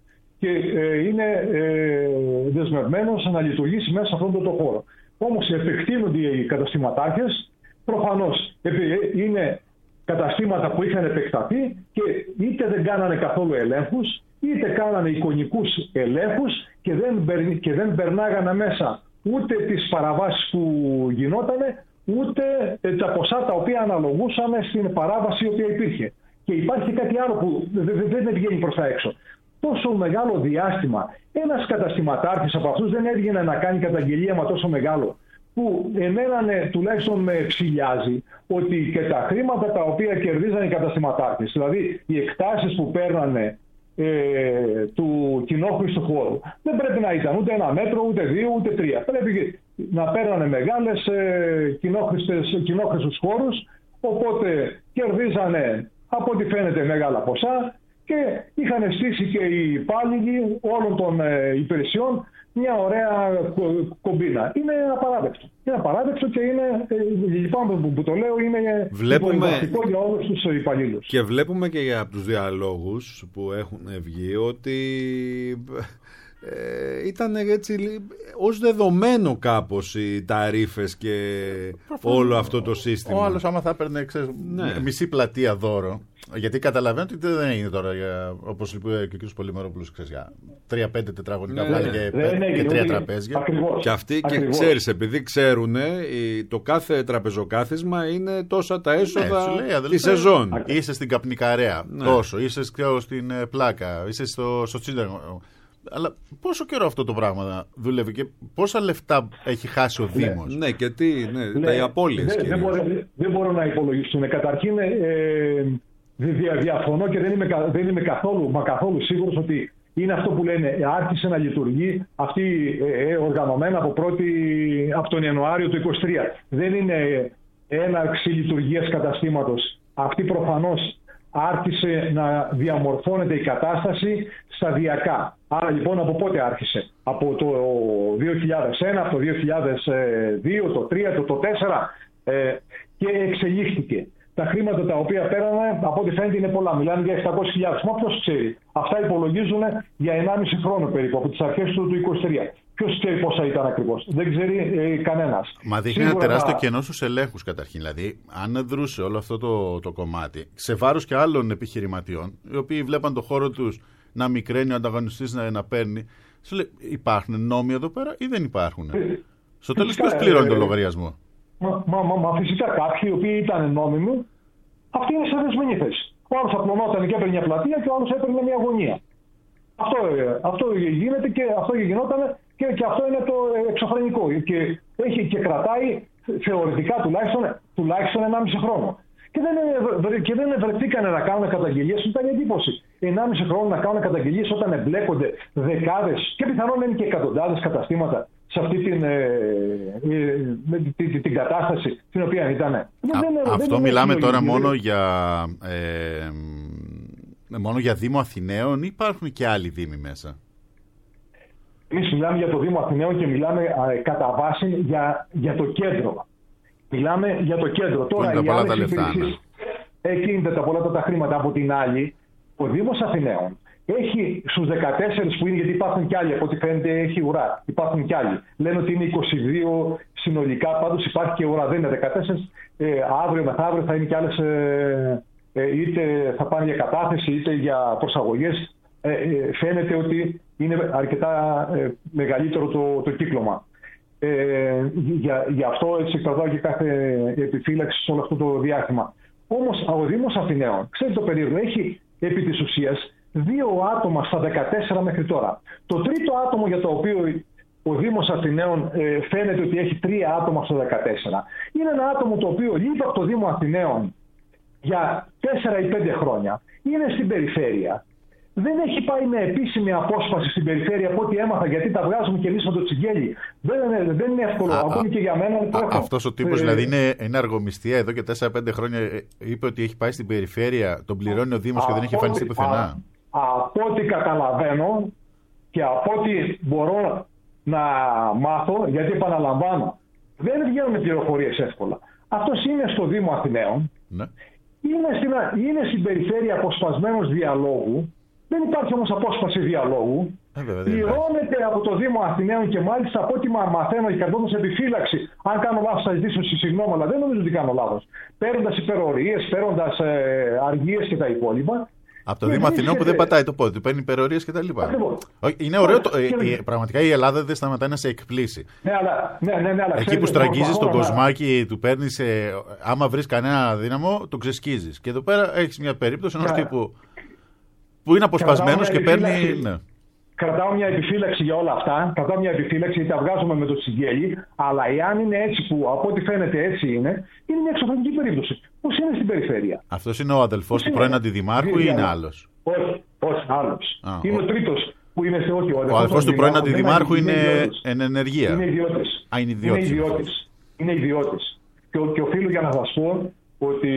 και ε, είναι ε, δεσμευμένος να λειτουργήσει μέσα σε αυτόν τον χώρο. Όμως επεκτείνονται οι καταστηματάρχες, προφανώς είναι καταστήματα που είχαν επεκταθεί και είτε δεν κάνανε καθόλου ελέγχους, είτε κάνανε εικονικούς ελέγχους και δεν, και δεν περνάγανε μέσα ούτε τις παραβάσεις που γινότανε, ούτε τα ποσά τα οποία αναλογούσαν στην παράβαση η οποία υπήρχε. Και υπάρχει κάτι άλλο που δεν βγαίνει προς τα έξω. Τόσο μεγάλο διάστημα ένας καταστηματάρχης από αυτούς δεν έβγαινε να κάνει καταγγελία μα τόσο μεγάλο, που εμένα τουλάχιστον με ψηλιάζει ότι και τα χρήματα τα οποία κερδίζαν οι καταστηματάρχες, δηλαδή οι εκτάσεις που παίρνανε ε, του κοινόχρηστου χώρου, δεν πρέπει να ήταν ούτε ένα μέτρο, ούτε δύο, ούτε τρία. Πρέπει να παίρνανε μεγάλες ε, κοινόχρηστους χώρους, οπότε κερδίζανε από ό,τι φαίνεται μεγάλα ποσά και είχαν στήσει και οι υπάλληλοι όλων των ε, υπηρεσιών μια ωραία κομπίνα. Είναι απαράδεκτο. Είναι απαράδεκτο και είναι, λυπάμαι που το λέω, είναι υποβαστικό για όλους τους υπαλλήλους. Και βλέπουμε και από τους διαλόγους που έχουν βγει ότι ε, ήταν έτσι ως δεδομένο κάπως οι ταρίφες και προφανώς, όλο αυτό το σύστημα. Ο άλλος άμα θα έπαιρνε ναι. μισή πλατεία δώρο, γιατί καταλαβαίνω ότι δεν είναι τώρα για, όπως είπε και ο κ. Πολυμερόπουλος, τρία πέντε τετραγωνικά ναι, πλάνα και, ναι, και τρία τραπέζια. Ακριβώς, και αυτοί ακριβώς. Και ξέρεις, επειδή ξέρουν το κάθε τραπεζοκάθισμα είναι τόσα τα έσοδα ναι, λέει, τη σεζόν. Ακριβώς. Είσαι στην καπνικαρέα ναι. τόσο, είσαι στην πλάκα, είσαι στο, στο τσίντεργο. Αλλά πόσο καιρό αυτό το πράγμα δουλεύει και πόσα λεφτά έχει χάσει ο Δήμος. Ναι, και τι, ναι, ναι, τα οι απώλειες. Δεν, δεν, μπορώ, δεν μπορώ να υπολογιστούν. Καταρχήν ε, δια, διαφωνώ και δεν είμαι, δεν είμαι καθόλου, μα καθόλου σίγουρος ότι είναι αυτό που λένε άρχισε να λειτουργεί αυτή ε, οργανωμένα από, πρώτη, από τον Ιανουάριο του είκοσι τρία. Δεν είναι έναρξη λειτουργίας καταστήματος. Αυτή προφανώς άρχισε να διαμορφώνεται η κατάσταση σταδιακά. Άρα λοιπόν από πότε άρχισε? Από το δύο χιλιάδες ένα, από το δύο χιλιάδες δύο, το τρία, το, το τέσσερα ε, και εξελίχθηκε. Τα χρήματα τα οποία πέρανε από ό,τι φαίνεται είναι πολλά. Μιλάνε για επτακόσιες χιλιάδες. Μα ποιος ξέρει? Αυτά υπολογίζουν για ενάμιση χρόνο περίπου από τις αρχές του, του είκοσι τρία. Ποιος ξέρει πόσα ήταν ακριβώς? Δεν ξέρει ε, κανένας. Μα δείχνει ένα τεράστιο θα... κενό στους ελέγχους καταρχήν. Δηλαδή, αν δρούσε όλο αυτό το, το κομμάτι σε βάρος και άλλων επιχειρηματιών, οι οποίοι βλέπαν το χώρο τους να μικραίνει, ο ανταγωνιστής να, να παίρνει, σου λέει, υπάρχουν νόμοι εδώ πέρα ή δεν υπάρχουν? Ε, Στο τέλος ποιος πληρώνει ε, τον λογαριασμό? Μα, μα, μα, μα φυσικά κάποιοι οι οποίοι ήταν νόμιμοι, αυτοί είναι σε δεσμενή θέση. Ο άλλος απλωνόταν και έπαιρνε μια πλατεία και ο άλλος έπαιρνε μια γωνία. Αυτό, αυτό γίνεται και αυτό γινόταν και, και αυτό είναι το εξωφρενικό. Και, έχει, και κρατάει θεωρητικά τουλάχιστον, τουλάχιστον ενάμιση χρόνο. Και δεν, και δεν βρεθήκανε να κάνουν καταγγελίες, ήταν εντύπωση. ενάμιση χρόνο να κάνουν καταγγελίες όταν εμπλέκονται δεκάδες και πιθανόν είναι και εκατοντάδες καταστήματα σε αυτή την, ε, ε, την, την κατάσταση την οποία ήταν. Α, δεν, αυτό δεν μιλάμε είναι τώρα μόνο για, ε, μόνο για Δήμο Αθηναίων ή υπάρχουν και άλλοι δήμοι μέσα? Εμείς μιλάμε για το Δήμο Αθηναίων και μιλάμε ε, κατά βάση για, για το κέντρο. Μιλάμε για το κέντρο. Τώρα οι άλλες υπηρεσίες, εκεί είναι τα πολλά τα χρήματα. Από την άλλη, ο Δήμος Αθηναίων έχει στους δεκατέσσερις που είναι, γιατί υπάρχουν κι άλλοι, από ό,τι φαίνεται έχει ουρά. Υπάρχουν κι άλλοι. Λένε ότι είναι είκοσι δύο συνολικά, πάντως υπάρχει και ουρά. Δεν είναι δεκατέσσερα. Ε, αύριο μεθαύριο θα είναι κι άλλες, ε, ε, είτε θα πάνε για κατάθεση είτε για προσαγωγές. Ε, ε, φαίνεται ότι είναι αρκετά ε, μεγαλύτερο το, το κύκλωμα. Ε, για, για αυτό έτσι κρατάω και κάθε επιφύλαξη σε όλο αυτό το διάστημα. Όμως ο Δήμος Αθηναίων, ξέρει το περίεργο, έχει επί της ουσίας δύο άτομα στα δεκατέσσερα μέχρι τώρα. Το τρίτο άτομο για το οποίο ο Δήμος Αθηναίων ε, φαίνεται ότι έχει τρία άτομα στα δεκατέσσερα είναι ένα άτομο το οποίο λείπει από το Δήμο Αθηναίων για τέσσερα ή πέντε χρόνια. Είναι στην περιφέρεια. Δεν έχει πάει με επίσημη απόσπαση στην περιφέρεια από ό,τι έμαθα, γιατί τα βγάζουμε και εμείς με το τσιγγέλι. Δεν, δεν, δεν είναι εύκολο. Α, ακόμη α, και για μένα. Α, αυτός ο τύπος ε, δηλαδή είναι, είναι αργομιστία εδώ και τέσσερα πέντε χρόνια. Είπε ότι έχει πάει στην περιφέρεια, τον πληρώνει ο Δήμος και δεν έχει εμφανιστεί πουθενά. Από ό,τι καταλαβαίνω και από ό,τι μπορώ να μάθω, γιατί επαναλαμβάνω, δεν βγαίνουν πληροφορίες εύκολα. Αυτός είναι στο Δήμο Αθηναίων. Ναι. Είναι, στην, είναι στην περιφέρεια αποσπασμένος διαλόγου. Δεν υπάρχει όμως απόσπαση διαλόγου. Ε, βέβαια, πληρώνεται από το Δήμο Αθηναίων και μάλιστα από ό,τι μαθαίνω και κρατώντας επιφύλαξη. Αν κάνω λάθος, θα ζητήσω συγγνώμη, αλλά δεν νομίζω ότι κάνω λάθος. Παίρνοντας υπερορίες, παίρνοντας ε, αργίες και τα υπόλοιπα. Από το Δήμο Αθηναίων που δεν πατάει το πόδι του, παίρνει υπερορίες κτλ. Είναι ωραίο. Το, ε, ε, πραγματικά η Ελλάδα δεν σταματάει να σε εκπλήσει. Ναι, αλλά, ναι, ναι, ναι, αλλά εκεί που στραγγίζεις τον κοσμάκι, του παίρνει. Ε, άμα βρει κανένα αδύναμο, τον ξεσκίζεις. Και εδώ πέρα έχει μια περίπτωση ενός τύπου που είναι αποσπασμένος και παίρνει. Ναι. Κρατάω μια επιφύλαξη για όλα αυτά. Κρατάω μια επιφύλαξη γιατί τα βγάζουμε με το τσιγγέλι. Αλλά εάν είναι έτσι που από ό,τι φαίνεται έτσι είναι, είναι μια εξωφρενική περίπτωση. Πώς είναι στην περιφέρεια. Αυτός είναι ο αδελφός του πρώην αντιδημάρχου ή είναι άλλος? Όχι, όχι, άλλος. Είναι ο, ο τρίτος που είναι σε όχι. Ο αδελφός, ο αδελφός του πρώην αντιδημάρχου είναι εν ενεργεία. Είναι ιδιώτης. Α, είναι ιδιώτης. Είναι ιδιώτης. Και, και οφείλω για να σας πω ότι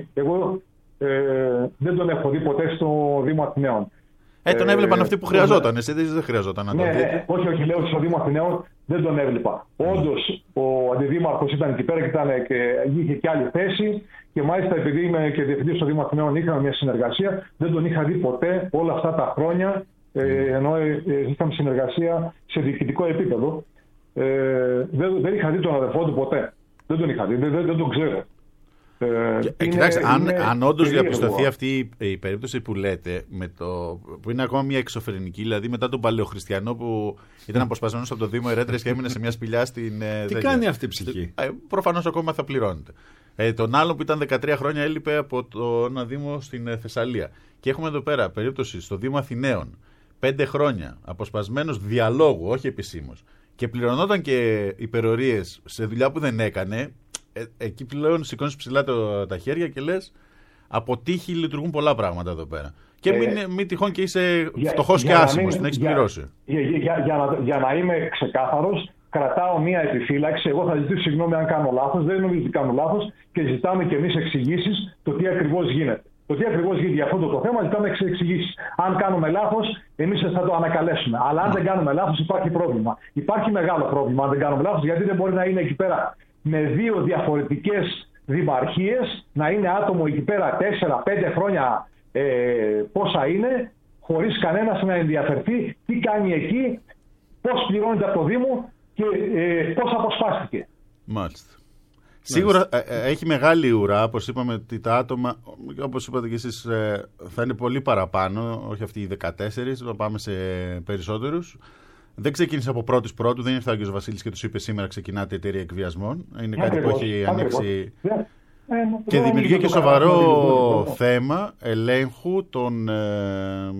εγώ ε, δεν τον έχω δει ποτέ στο Δήμο Αθηναίων. Ε, τον έβλεπαν αυτοί που χρειαζόταν. Εσύ δεν χρειαζόταν να τον ναι, δει. Ναι, όχι, όχι, λέω στο Δήμο Αθηναίων δεν τον έβλεπα. Όντως, ο αντιδήμαρχος ήταν εκεί πέρα και, ήταν, και είχε και άλλη θέση. Και μάλιστα, επειδή είμαι και διευθυντής στο Δήμο Αθηναίων, είχαμε μια συνεργασία. Δεν τον είχα δει ποτέ όλα αυτά τα χρόνια. Ε, ενώ ε, ε, είχαμε συνεργασία σε διοικητικό επίπεδο. Ε, δεν, δεν είχα δει τον αδερφό του ποτέ. Δεν τον είχα δει, δεν, δεν, δεν τον ξέρω. Ε, είναι, Κοιτάξτε, αν, αν όντως διαπιστωθεί αυτή η περίπτωση που λέτε, με το, που είναι ακόμα μια εξωφρενική, δηλαδή μετά τον Παλαιοχριστιανό που ήταν αποσπασμένος από το Δήμο Ερέτρες και έμεινε σε μια σπηλιά στην. Τι δέγια. Κάνει αυτή η ψυχή? Ε, προφανώς ακόμα θα πληρώνεται. Ε, τον άλλο που ήταν δεκατρία χρόνια έλειπε από το ένα Δήμο στην Θεσσαλία. Και έχουμε εδώ πέρα περίπτωση στο Δήμο Αθηναίων, πέντε χρόνια αποσπασμένος διαλόγου, όχι επισήμως, και πληρωνόταν και υπερορίες σε δουλειά που δεν έκανε. Ε, εκεί πλέον σηκώνεις ψηλά το, τα χέρια και λες από τύχη λειτουργούν πολλά πράγματα εδώ πέρα. Και μην, ε, μην τυχόν και είσαι φτωχός και άσημος, την έχεις πληρώσει. Για, για, για, για, να, για να είμαι ξεκάθαρος, κρατάω μία επιφύλαξη. Εγώ θα ζητήσω συγγνώμη αν κάνω λάθος, δεν νομίζω ότι κάνω λάθος και ζητάμε και εμείς εξηγήσεις το τι ακριβώς γίνεται. Το τι ακριβώς γίνεται για αυτό το θέμα, ζητάμε εξηγήσεις. Αν κάνουμε λάθος, εμείς θα το ανακαλέσουμε. Αλλά αν δεν κάνουμε λάθος, υπάρχει πρόβλημα. Υπάρχει μεγάλο πρόβλημα αν δεν κάνουμε λάθος, γιατί δεν μπορεί να είναι εκεί πέρα με δύο διαφορετικές δημαρχίες, να είναι άτομο εκεί πέρα τέσσερα πέντε χρόνια ε, πόσα είναι, χωρίς κανένας να ενδιαφερθεί τι κάνει εκεί, πώς πληρώνεται από το Δήμο και ε, πώς αποσπάστηκε. Μάλιστα. Σίγουρα ε, ε, έχει μεγάλη ουρά, όπως είπαμε, ότι τα άτομα, όπως είπατε και εσείς, ε, θα είναι πολύ παραπάνω, όχι αυτοί οι δεκατέσσερις, θα πάμε σε περισσότερους. Δεν ξεκίνησε από πρώτης πρώτου, δεν ήρθε ο Άγιος Βασίλης και τους είπε σήμερα ξεκινάτε εταιρεία εκβιασμών. Είναι κάτι ακριβώς, που έχει ανοίξει yeah. και δημιουργεί και σοβαρό θέμα ελέγχου των, ε,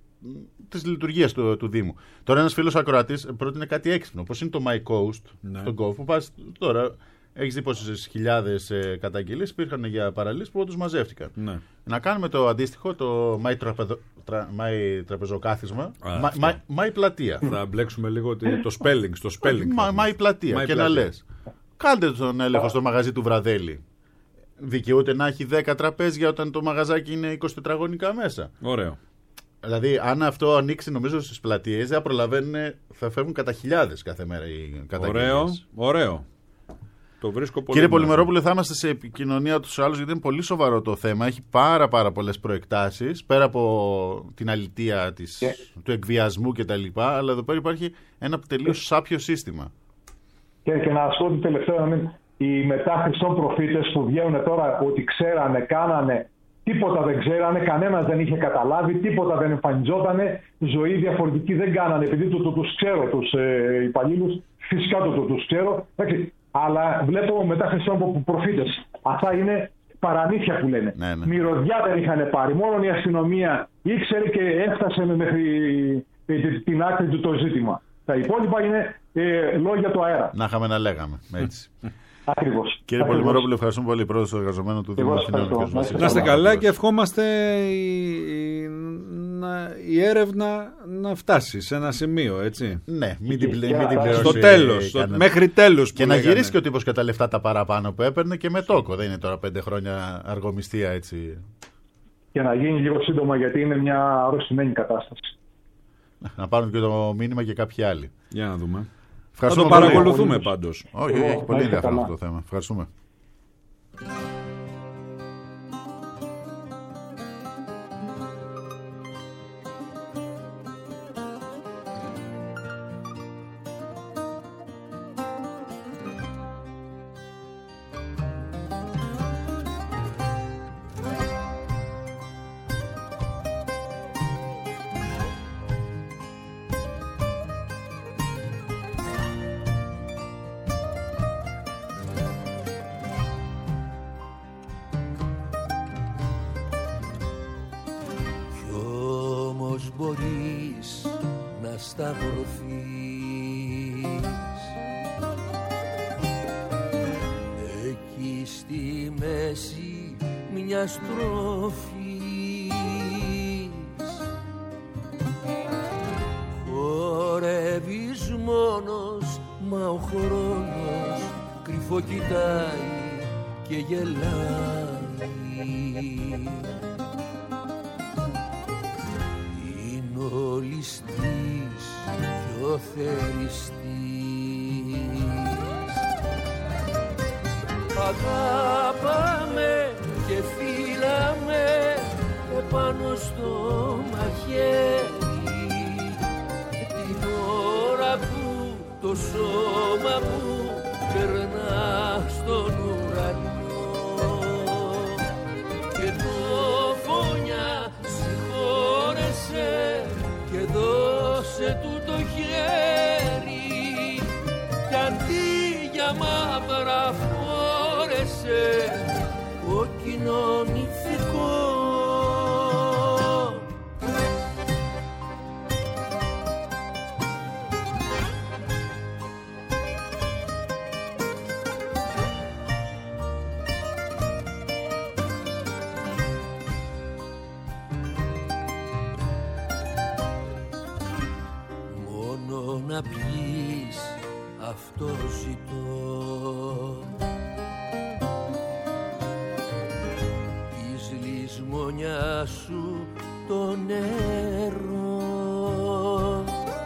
της λειτουργίας του, του Δήμου. Τώρα ένας φίλος ακροατής πρότεινε κάτι έξυπνο, όπως είναι το MyCoast, ναι. στον Gov, που πας τώρα, έχεις δει πόσες χιλιάδες ε, καταγγελίες υπήρχαν για παραλίες που τους μαζεύτηκαν. Ναι. Να κάνουμε το αντίστοιχο, το My, τραπεζο, τρα, my τραπεζοκάθισμα, my, my, my πλατεία. Θα μπλέξουμε λίγο το spelling, στο spelling. My, my πλατεία. My και πλατεία. Να λες, κάντε τον έλεγχο στο μαγαζί του Βραδέλη. Δικαιούται να έχει δέκα τραπέζια όταν το μαγαζάκι είναι είκοσι τετραγωνικά μέσα. Ωραίο. Δηλαδή, αν αυτό ανοίξει, νομίζω στις πλατείες, δεν προλαβαίνουν, θα φεύγουν κατά χιλιάδες κάθε μέρα οι καταγγελίες. Ωραίο, ωραίο. Το βρίσκω πολύ. Κύριε Πολυμερόπουλε, θα είμαστε σε επικοινωνία τους άλλους, γιατί είναι πολύ σοβαρό το θέμα. Έχει πάρα, πάρα πολλές προεκτάσεις, πέρα από την αλητεία της, yeah. του εκβιασμού κτλ. Αλλά εδώ πέρα υπάρχει ένα τελείως σάπιο σύστημα. Και, και να σου πω ότι τελευταία, οι μετά Χριστών προφήτες που βγαίνουν τώρα ότι ξέρανε, κάνανε, τίποτα δεν ξέρανε, κανένας δεν είχε καταλάβει, τίποτα δεν εμφανιζότανε, ζωή διαφορετική δεν κάνανε, επειδή το, το, τους ξέρω τους ε, υπαλλήλους, φυσικά το, το, τους ξέρω. Εντάξει, αλλά βλέπω μετά Χριστών προφήτες. Αυτά είναι παραμύθια που λένε. Ναι, ναι. Μυρωδιά δεν είχαν πάρει. Μόνο η αστυνομία ήξερε και έφτασε μέχρι την άκρη του το ζήτημα. Τα υπόλοιπα είναι ε, λόγια του αέρα. Να είχαμε να λέγαμε. Έτσι. Ακριβώς. Κύριε Πολυμερόπουλε, ευχαριστούμε πολύ. Πρόεδρος του εργαζομένου του Δήμου Αθηναίων. Να είστε καλά και ευχόμαστε η, η, να, η έρευνα να φτάσει σε ένα σημείο, έτσι. Ναι, μην την πληρώσει. Στο τέλος, στο, μέχρι τέλος. Και να γυρίσει και ο τύπος και τα λεφτά τα παραπάνω που έπαιρνε και με τόκο. Δεν είναι τώρα πέντε χρόνια αργομιστία, έτσι. Και να γίνει λίγο σύντομα, γιατί είναι μια αρρωστημένη κατάσταση. Να πάρουν και το μήνυμα και κάποιοι άλλοι. Για να δούμε. Θα το παρακολουθούμε πάντως. Όχι, έχει πολύ, πολύ ενδιαφέρον αυτό το θέμα. Ευχαριστούμε. μπορείς να σταυρωθείς. Εκεί στη μέση μιας στροφής χορεύεις μόνος, μα ο χρόνος κρυφό κοιτάει και γελάει. Είναι ο ληστής και ο θεριστής. Αγάπαμε και φύλαμε επάνω στο μαχαίρι την ώρα που το σώμα μου περνά στον ουρανό και το φωνιά συγχώρεσε και δώσε του το χέρι κι αντί για μαύρα φόρεσε κόκκινο νηφικό. Μόνο να πιείς αυτό ζητώ, της λησμονιάς σου το νερό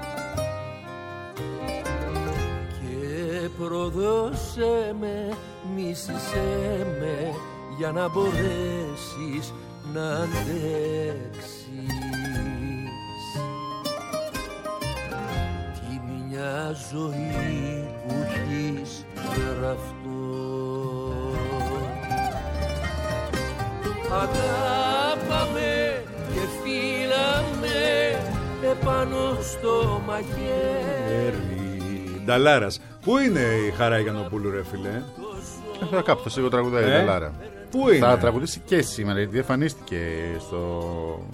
και προδώσε με, μίσησέ με για να μπορέσεις να αντέξεις τη μια ζωή που έχεις γραφτό. Αγάπαμε και φύλαμε επάνω στο μαχαίρι. Νταλάρας. Πού είναι η Χαρά Γιαννοπούλου, ρε φίλε? Θα κάπου θα σίγουρα τραγουδάει η Ε? Νταλάρα. Πού είναι? Θα τραγουδήσει και σήμερα, γιατί εμφανίστηκε στο...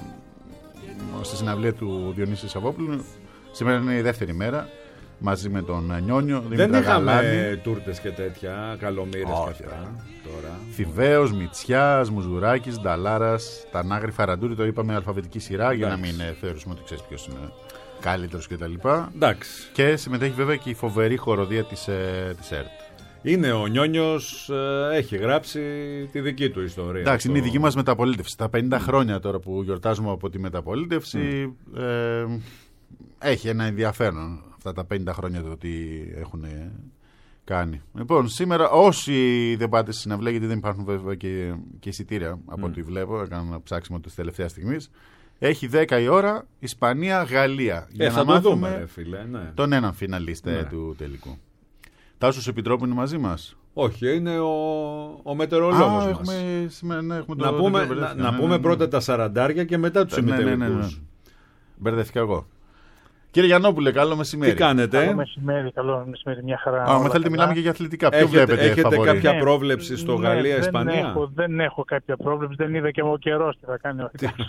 στη συναυλία του Διονύση Σαββόπουλου. Σήμερα είναι η δεύτερη μέρα, μαζί με τον Νιόνιο. Δεν είχαμε τούρτες και τέτοια, καλομήρες και αυτά τώρα. Θηβαίος, Μητσιάς, Μουζουράκης, Νταλάρας, Τανάγρη, Φαραντούρη, το είπαμε αλφαβητική σειρά. Για να μην ε, θεωρήσουμε ότι ξέρεις ποιος είναι καλύτερος κτλ. Εντάξει. Και συμμετέχει βέβαια και η φοβερή χοροδία της, ε, της ΕΡΤ. Είναι ο Νιόνιος, ε, έχει γράψει τη δική του ιστορία. Εντάξει, το... είναι η δική μας μεταπολίτευση. Τα πενήντα χρόνια τώρα που γιορτάζουμε από τη μεταπολίτευση, mm. ε, έχει ένα ενδιαφέρον αυτά τα πενήντα χρόνια το τι έχουν κάνει. Λοιπόν, σήμερα όσοι δεν πάτε στη συναυλία, γιατί δεν υπάρχουν βέβαια και, και εισιτήρια από ό,τι mm. βλέπω, έκανα ένα ψάξιμο της τελευταίας στιγμής. Έχει δέκα η ώρα, Ισπανία-Γαλλία. Ε, για θα να μάθουμε δούμε, ρε, φίλε, ναι. τον έναν φιναλίστα ναι. του τελικού. Τάσος Επιτρόπου είναι μαζί μας? Όχι, είναι ο, ο μετεωρολόγος μας. Έχουμε, σήμερα, ναι, έχουμε να το, πούμε, το να, ναι, να ναι, πούμε ναι, ναι. πρώτα τα σαραντάρια και μετά τους ναι, ημιτελικούς. Ναι, ναι, ναι, ναι. Μπερδευτικά εγώ. Κύριε Γιαννόπουλε, καλό μεσημέρι. Τι κάνετε? Καλό μεσημέρι, καλό μεσημέρι, μια χαρά. Αν θέλετε μιλάμε και για αθλητικά. Ποιο έχετε, βλέπετε έχετε φαβορί? κάποια ναι, πρόβλεψη στο ναι, Γαλλία-Ισπανία? Δεν έχω, δεν έχω κάποια πρόβλεψη, δεν είδα και ο καιρός τι θα κάνει.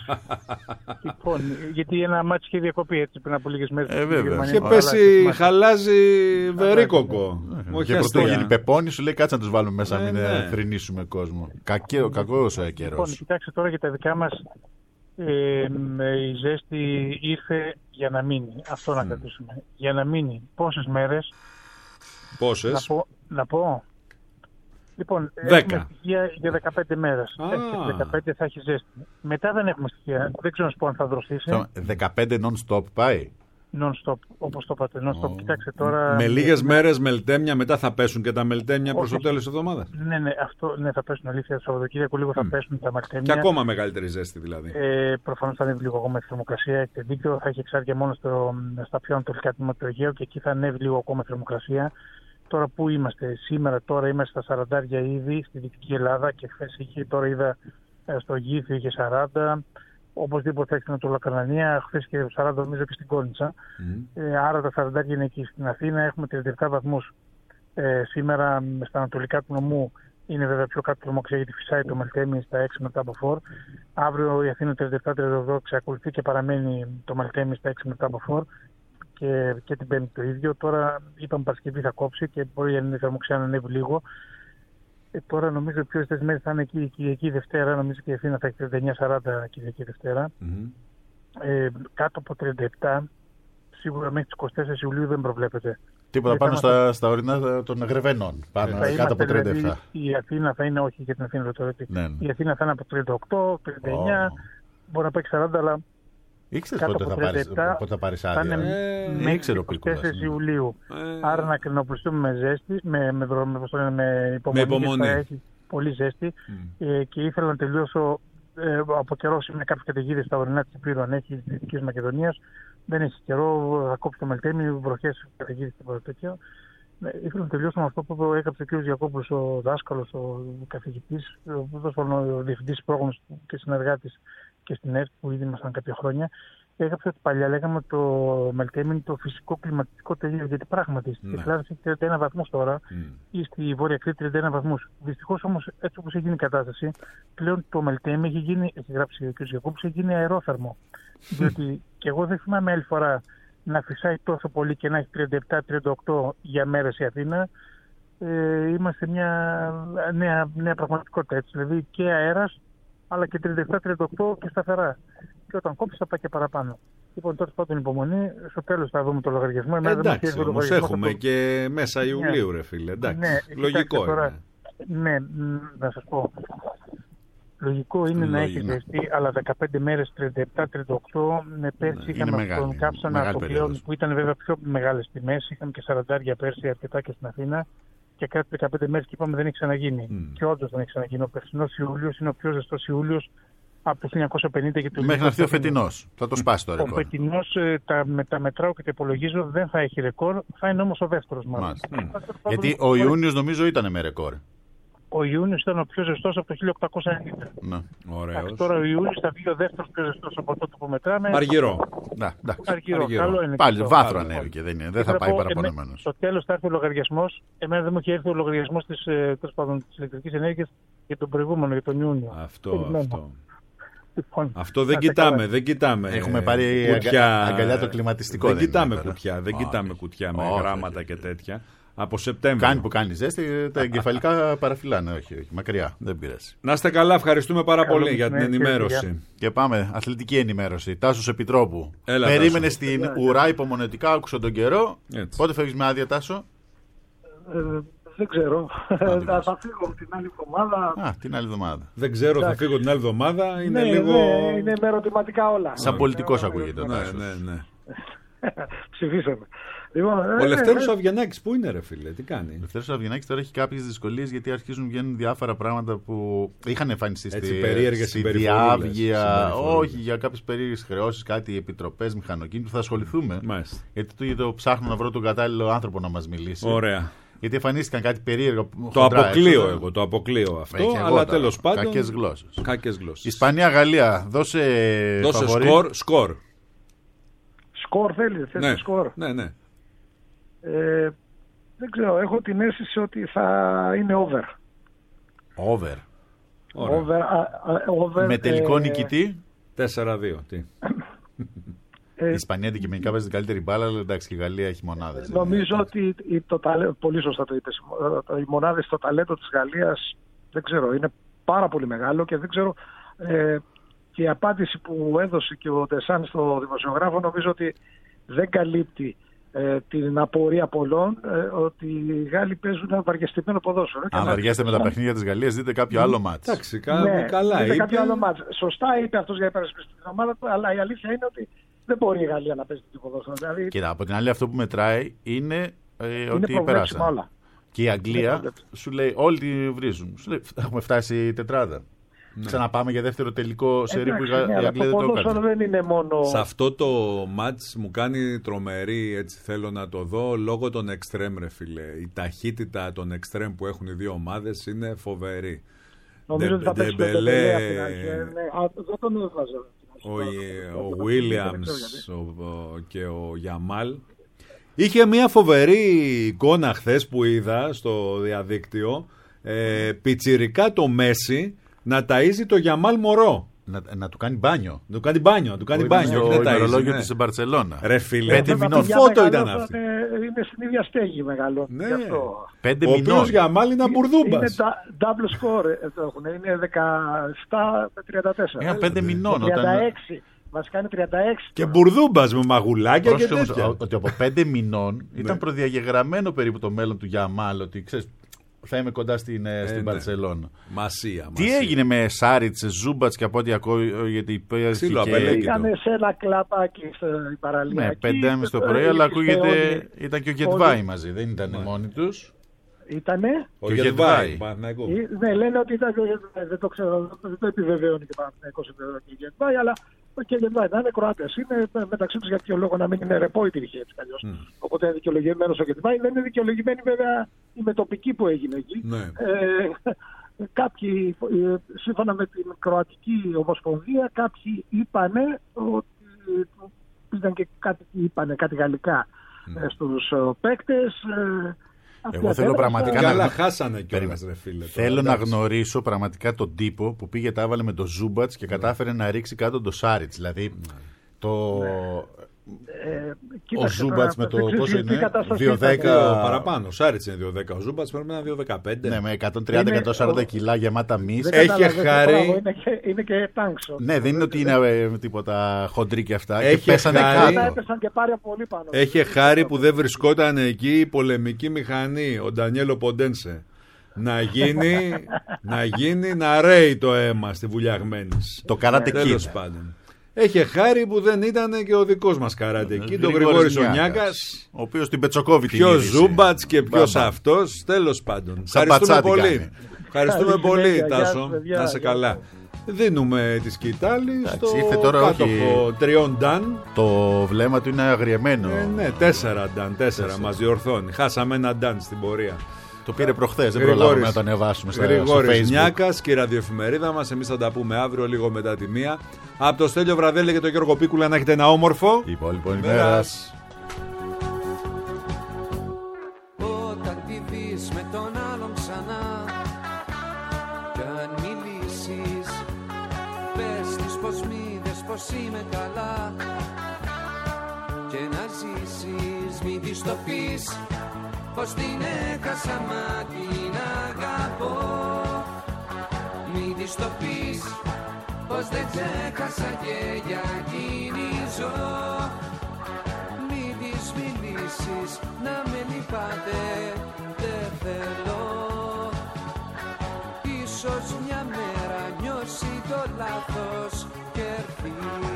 Λοιπόν, γιατί ένα μάτσι είχε διακοπεί έτσι πριν από λίγες μέρες. Ε, βέβαια. Είχε πέσει, χαλάζει βερίκοκο. Και πρωτού γίνει πεπόνι, σου λέει κάτσε να τους βάλουμε μέσα, μην θρηνήσουμε κόσμο. Κακός ο καιρός. Λοιπόν, κοιτάξτε τώρα για τα δικά μας. Ε, η ζέστη ήρθε για να μείνει. Αυτό να κρατήσουμε. Για να μείνει. Πόσες μέρες? Πόσες? Να πω. Να πω. Λοιπόν, δέκα. Έχουμε στοιχεία για δεκαπέντε μέρες. Ah. δεκαπέντε θα έχει ζέστη. Μετά δεν έχουμε στοιχεία. Δεν ξέρω να σου πω αν θα δροσίσει. δεκαπέντε non-stop πάει. Non-stop, όπως το είπατε. Non-stop. Oh. Κοιτάξτε τώρα. Με λίγες μέρες μελτέμια, μετά θα πέσουν και τα μελτέμια προς το τέλος της εβδομάδας. Ναι, ναι, αυτό, ναι, θα πέσουν αλήθεια. Το Σαββατοκύριακο λίγο θα mm. πέσουν τα μελτέμια. Και ακόμα μεγαλύτερη ζέστη δηλαδή. Ε, Προφανώς θα ανέβει λίγο ακόμα η θερμοκρασία. Έχετε δίκιο. Θα έχει εξάρτια μόνο στο, στα πιο ανατολικά τμήματα του Αιγαίου και εκεί θα ανέβει λίγο ακόμα η θερμοκρασία. Τώρα που είμαστε, σήμερα τώρα είμαστε στα σαράντα ήδη στη Δυτική Ελλάδα και χθες είχε, τώρα είδα στο Γήθιο είχε σαράντα. Οπωσδήποτε έχει την Ανατολοκαρνανία, χθες και σαράντα νομίζω και στην Κόνιτσα. Mm. Ε, άρα τα σαράντα είναι εκεί. Στην Αθήνα έχουμε τριάντα επτά βαθμούς. Ε, σήμερα στα ανατολικά του νομού Είναι βέβαια πιο κάτω τρομοξία γιατί φυσάει το Μελτέμι στα έξι μετά από φορ. Αύριο η Αθήνα τριάντα επτά τριάντα οκτώ εξακολουθεί και παραμένει το Μελτέμι στα έξι μετά από φορ. Και, και την Πέμπτη το ίδιο. Τώρα είπαμε Παρασκευή θα κόψει και μπορεί η θερμοκρασία να ανέβει λίγο. Ε, τώρα νομίζω πιο στις μέρες θα είναι εκεί η Κυριακή Δευτέρα. Νομίζω και η Αθήνα θα έχει τριάντα εννιά σαράντα Κυριακή Δευτέρα. Mm-hmm. Ε, κάτω από τριάντα επτά, σίγουρα μέχρι τις είκοσι τέσσερις Ιουλίου δεν προβλέπεται. Τίποτα πάνω στα, στα ορεινά των Γρεβενών. Πάνω κάτω από τριάντα επτά. Δηλαδή, η Αθήνα θα είναι, όχι για την Αθήνα, το ναι, ναι. Η Αθήνα θα είναι από τριάντα οκτώ, τριάντα εννιά, oh. μπορεί να πάει σαράντα, αλλά. Ήξερες πότε θα, πάρεις, πότε θα πάρεις άδεια. Θα είναι ε, μέχρι είκοσι τέσσερις Ιουλίου. Ε, Άρα να κρινοπλουστούμε με ζέστη, με, με, με, με, με υπομονή. Με υπομονή. Θα έχει πολύ ζέστη. Mm. Ε, και ήθελα να τελειώσω ε, από καιρό με κάποιες καταιγίδες στα ορεινά της Κυπρίου, αν έχει της Δυτικής Μακεδονίας. Δεν έχει καιρό, θα κόψει το Μελτέμι, βροχές, καταιγίδες και τέτοιο. Ε, ήθελα να τελειώσω με αυτό που έγραψε ο κ. Διακόπουλος, ο δάσκαλος, ο καθηγητής, ο, ο διευθυντής πρόγνωσης και συνεργάτης και στην ΕΡΤ που ήδη ήμασταν κάποια χρόνια. Έγραψε ότι παλιά λέγαμε ότι το Μελτέμι είναι το φυσικό κλιματικό τελείο. Γιατί πράγματι στην Ελλάδα έχει τριάντα ένα βαθμούς τώρα mm. ή στη Βόρεια Κρήτη τριάντα ένα βαθμούς. Δυστυχώς όμως, έτσι όπως έχει γίνει η κατάσταση, πλέον το Μελτέμι έχει γίνει, έχει γράψει ο κ. Διακόπουλος, έχει γίνει αερόθερμο. Διότι και εγώ δεν θυμάμαι άλλη φορά να φυσάει τόσο πολύ και να έχει τριάντα επτά τριάντα οκτώ για μέρες η Αθήνα. Ε, είμαστε μια νέα, νέα πραγματικότητα έτσι. Δηλαδή και αέρας, αλλά και τριάντα επτά τριάντα οκτώ και σταθερά. Και όταν κόψει θα πάει και παραπάνω. Λοιπόν, τότε πάντων υπομονή. Στο τέλος θα δούμε το λογαριασμό. Εμένα εντάξει, δεν όμως έχουμε το... και μέσα Ιουλίου, ναι. Ρε φίλε. Εντάξει, ναι, λογικό τώρα, είναι. Ναι, να σας πω. Λογικό είναι Λογικό. να έχει ζεστή, αλλά δεκαπέντε μέρες τριάντα επτά τριάντα οκτώ. Ναι, πέρσι είχαμε μεγάλη, τον κάψανα το πλέον, που ήταν βέβαια πιο μεγάλες τιμές. Είχαμε και σαραντάρια πέρσι αρκετά και στην Αθήνα. Και κάτι δεκαπέντε μέρες και είπαμε δεν έχει ξαναγίνει. Mm. Και όντως δεν έχει ξαναγίνει. Ο περσινός Ιούλιος είναι ο πιο ζεστός Ιούλιος από το χίλια εννιακόσια πενήντα και το μέχρι να έρθει ο φετινός. Θα το σπάσει το ρεκόρ. Ο φετινός, τα, με, τα μετράω και τα υπολογίζω, δεν θα έχει ρεκόρ. Θα είναι όμως ο δεύτερος μάλλον. Mm. Γιατί ο Ιούνιος νομίζω ήταν με ρεκόρ. Ο Ιούνιος ήταν ο πιο ζεστός από το χίλια οκτακόσια ενενήντα. Ναι, ωραίος. Τώρα ο Ιούνιος θα βγει ο δεύτερος πιο ζεστός από τότε που μετράμε. Αργυρό. Να, Αργυρό. Καλό είναι. Πάλι βάθρο ανέβηκε, δεν, είναι, δεν θα πάει παραπονεμένος. Στο τέλος θα έρθει ο λογαριασμός. Εμένα δεν μου έχει έρθει ο λογαριασμός της, της ηλεκτρικής ενέργειας για τον προηγούμενο, για τον Ιούνιο. Αυτό, αυτό. Λοιπόν, αυτό δεν κοιτάμε, καλά. δεν κοιτάμε. Έχουμε πάρει κουτιά, αγκαλιά το κλιματιστικό. Δεν, δεν κοιτάμε είναι, κουτιά, δεν oh, κοιτάμε κουτιά με oh, γράμματα και τέτοια. Από Σεπτέμβριο. Κάνει που κάνει ζέστη, τα εγκεφαλικά παραφυλάνε. Όχι, όχι, μακριά, δεν πειράζει. Να είστε καλά, ευχαριστούμε πάρα Καλό πολύ για την ενημέρωση. Και πάμε, αθλητική ενημέρωση. Τάσος Επιτρόπου. Έλα, Περίμενε Τάσο. Στην Έλα. ουρά υπομονετικά, άκουσα τον καιρό. Έτσι. Πότε φεύγεις με άδεια, Τάσο? Ε, δεν ξέρω. Θα φύγω την άλλη εβδομάδα. Α, την άλλη εβδομάδα. Δεν ξέρω, Εντάξει. θα φύγω την άλλη εβδομάδα. Είναι ναι, λίγο. Ναι, είναι με ερωτηματικά όλα. Σαν πολιτικός ακούγεται. Ναι, ναι, ναι. Ψηφίσαμε. Λοιπόν, ο Λευτέρος ε, Αβγενάκης πού είναι, ρε φίλε, τι κάνει? Ο Λευτέρος Αβγενάκης τώρα έχει κάποιες δυσκολίες γιατί αρχίζουν να βγαίνουν διάφορα πράγματα που είχαν εμφανιστεί στη, στη διάβγεια. Όχι, για κάποιες περίεργες χρεώσεις, κάτι επιτροπές μηχανοκίνητου. Θα ασχοληθούμε. Μάλιστα. Γιατί το, το ψάχνω να βρω τον κατάλληλο άνθρωπο να μας μιλήσει. Ωραία. Γιατί εμφανίστηκαν κάτι περίεργο. Το χοντρά, αποκλείω έξω, εγώ, το αποκλείω αυτό. Έχει αλλά τέλος πάντων. Κακές γλώσσες. Κακές γλώσσες. Ισπανία-Γαλλία, δώσε. Δώσε σκορ. Σκορ. Σκορ θέλει, θέλει ναι. σκορ. Ναι, ναι. Ε, δεν ξέρω, έχω την αίσθηση ότι θα είναι over. Over. Over, over με τελικό ε, νικητή τέσσερα δύο. Τι. Η Ισπανία αντικειμενικά βάζει την καλύτερη μπάλα, αλλά εντάξει και η Γαλλία έχει μονάδες. Νομίζω ότι το ταλέ... πολύ σωστά το είπες. Οι μονάδες στο ταλέντο της Γαλλίας δεν ξέρω, είναι πάρα πολύ μεγάλο και δεν ξέρω. Ε, και η απάντηση που έδωσε και ο Ντεσάν στο δημοσιογράφο νομίζω ότι δεν καλύπτει ε, την απορία πολλών ε, ότι οι Γάλλοι παίζουν ένα βαριεστημένο ποδόσφαιρο. Αν βαριέστε με τα παιχνίδια της Γαλλίας, δείτε κάποιο άλλο μάτς. Εντάξει, ναι, καλά δείτε είπε. Κάποιο άλλο μάτς. Σωστά είπε αυτός για υπερασπιστική ομάδα του, αλλά η αλήθεια είναι ότι δεν μπορεί η Γαλλία να παίζει την ποδόσφαιρο. Δηλαδή... Κοίτα, από την άλλη αυτό που μετράει είναι, ε, είναι ότι περάσαν. Όλα. Και η Αγγλία σου λέει όλοι τη βρίζουν. Σου λέει έχουμε φτάσει τετράδα. Ναι. Ξαναπάμε για δεύτερο τελικό σερί που η Αγγλία δεν το έκανε. Δεν είναι μόνο... Σε αυτό το μάτς μου κάνει τρομερή, έτσι θέλω να το δω, λόγω των εξτρέμ, ρε φίλε. Η ταχύτητα των εξτρέμ που έχουν οι δύο ομάδες είναι φοβερή. Νομίζω ότι θα παίξει το Ντεμπελέ από την αρχή. Δεν τον έβαζε. Ο Williams και ο Γιαμάλ. Είχε μια φοβερή εικόνα χθες που είδα στο διαδίκτυο. ε, πιτσιρικά το Μέση να ταΐζει το Γιαμάλ μωρό. Να, να του κάνει μπάνιο. Να του κάνει μπάνιο. Του κάνει μπάνιο. Το ημερολόγιο της Μπαρτσελώνα. Ρε φίλε, πέντε μηνών. Τι φώτο ήταν αυτή. Είναι στην ίδια στέγη μεγάλο. Ναι. Πέντε ο οποίος Γιαμάλ είναι αμπουρδούμπας. Είναι double score το έχουν. Είναι δεκαεπτά με τριάντα τέσσερα. Είναι πέντε μηνών. τριάντα έξι. Βασικά είναι τριάντα έξι. Και μπουρδούμπας με μαγουλάκια και τέτοια. Ότι από πέντε μηνών ήταν προδιαγεγραμμένο περίπου το μέλλον του Γιαμάλ. Ότι ξέρεις, θα είμαι κοντά στην, ε, στην Μπαρτσελόνα. Ναι. Μασία, Τι μασία. έγινε με Σάριτς, Ζούμπατς και από ό,τι ακούγεται υπέροχη και... Ήταν σε ένα κλαπάκι στην παραλία. Ναι, πέντε και μισή το πρωί, αλλά ακούγεται ήταν και ο Γετβάη μαζί, δεν ήταν μόνοι τους. Ήτανε. Ο Γετβάη. Ναι, λένε ότι ήταν και ο Γετβάη. Δεν το ξέρω, δεν το επιβεβαιώνει και Παναθηναϊκός και ο Γετβάη, αλλά και ο Γετβάη να είναι Κροάτες. Είναι μεταξύ τους για ποιο λόγο να μην είναι ρεπό υπήρχε έτσι κι αλλιώς. Mm. Οπότε είναι δικαιολογημένος ο Γετβάη. Δεν είναι δικαιολογημένη βέβαια η μετοπική που έγινε εκεί. Ναι. Ε, κάποιοι, σύμφωνα με την Κροατική Ομοσπονδία, κάποιοι είπανε ότι πήγαν και κάτι, είπανε, κάτι γαλλικά mm. στους παίκτες. Εγώ θέλω πραγματικά Καλά, να... χάσανε κιόλας, ρε φίλε. Θέλω να γνωρίσω πραγματικά τον τύπο που πήγε τα έβαλε με το Ζούμπατς και κατάφερε να ρίξει κάτω το Σάριτς. Δηλαδή το... Ε, ο Ζούμπατς με το πόσο είναι, δύο δέκα παραπάνω. Ο Σάριτς είναι δύο δέκα, ο Ζούμπατς πρέπει να είναι δύο δεκαπέντε. Ναι, με εκατόν τριάντα με εκατόν σαράντα κιλά γεμάτα μυς. Έχει χάρη. Είναι και, είναι και τάγκσο. Ναι, δεν είναι ότι είναι ε, τίποτα χοντρή και αυτά. Έχει και πέσανε χάρη. κάτω. Έπεσαν και πάρει πολύ πάνω. Έχει χάρη που δεν βρισκόταν εκεί η πολεμική μηχανή, ο Ντανιέλο Ποντένσε. Να γίνει, να γίνει να ρέει το αίμα στη Βουλιαγμένης. Το καράτε Τέλος πάντων. Έχει χάρη που δεν ήταν και ο δικός μας καράτε εκεί, τον Γρηγόρης ο Νιάκας, ο οποίος την πετσοκόβει την ποιος είδηση. Ζούμπατς και ποιος αυτός. Τέλος πάντων. Ευχαριστούμε πολύ. Ευχαριστούμε πολύ, Τάσο. Να είσαι καλά. Δίνουμε τη σκητάλη στο κάτοχο τριών Νταν. Το βλέμμα του είναι αγριεμένο. Ε, ναι, τέσσερα Νταν, τέσσερα μας διορθώνει. Χάσαμε ένα Νταν στην πορεία. Το πήρε προχθές, δεν προλάβαμε να το ανεβάσουμε στο, στο Facebook. Γρηγόρης Νιάκας και η ραδιοεφημερίδα μας. Εμείς θα τα πούμε αύριο λίγο μετά τη μία. Από το Στέλιο Βραδέλη και τον Γιώργο Πίκουλα να έχετε ένα όμορφο υπόλοιπο ημέρας. Όταν τη δεις με τον άλλον ξανά κι αν μιλήσεις πες της πως μ' είδες πως είμαι καλά και να ζήσεις μην της το πεις πως την έχασα μα την αγαπώ. Μην της το πεις πως δεν ξέχασα και για εκείνη ζω. Μην της μιλήσεις να με λυπάτε δεν θέλω. Ίσως μια μέρα νιώσει το λάθος και έρθει.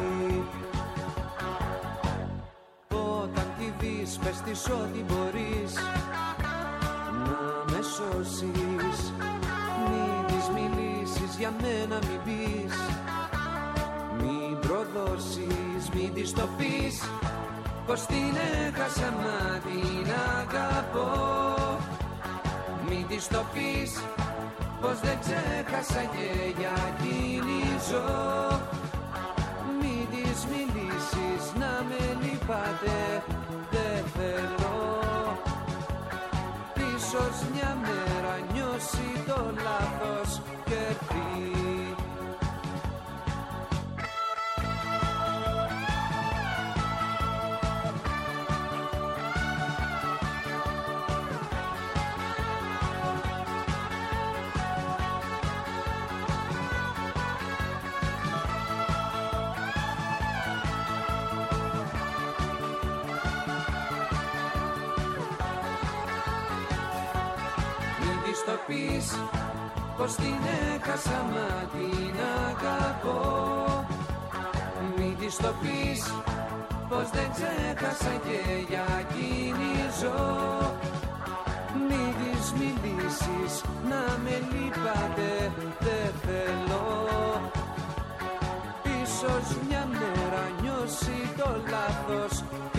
Όταν τη δεις πες της ό,τι μπορείς να με σώσεις. Μην της μιλήσεις για μένα μην πεις. Μην προδώσεις, μην της το πεις πως την έχασα μα την αγαπώ. Μην της το πεις πως δεν ξέχασα και για εκείνη ζω. Μην της μιλήσεις να με λυπάτε δεν θέλω. Ίσως μια μέρα νιώσει το λάθος και έρθει. Το πεις πως την έχασα μα την αγαπώ. Μην της το πεις πως δεν ξέχασα και για εκείνη ζω. Μην της μιλήσεις να με λυπάτε δεν θέλω. Ίσως μια μέρα νιώσει το λάθος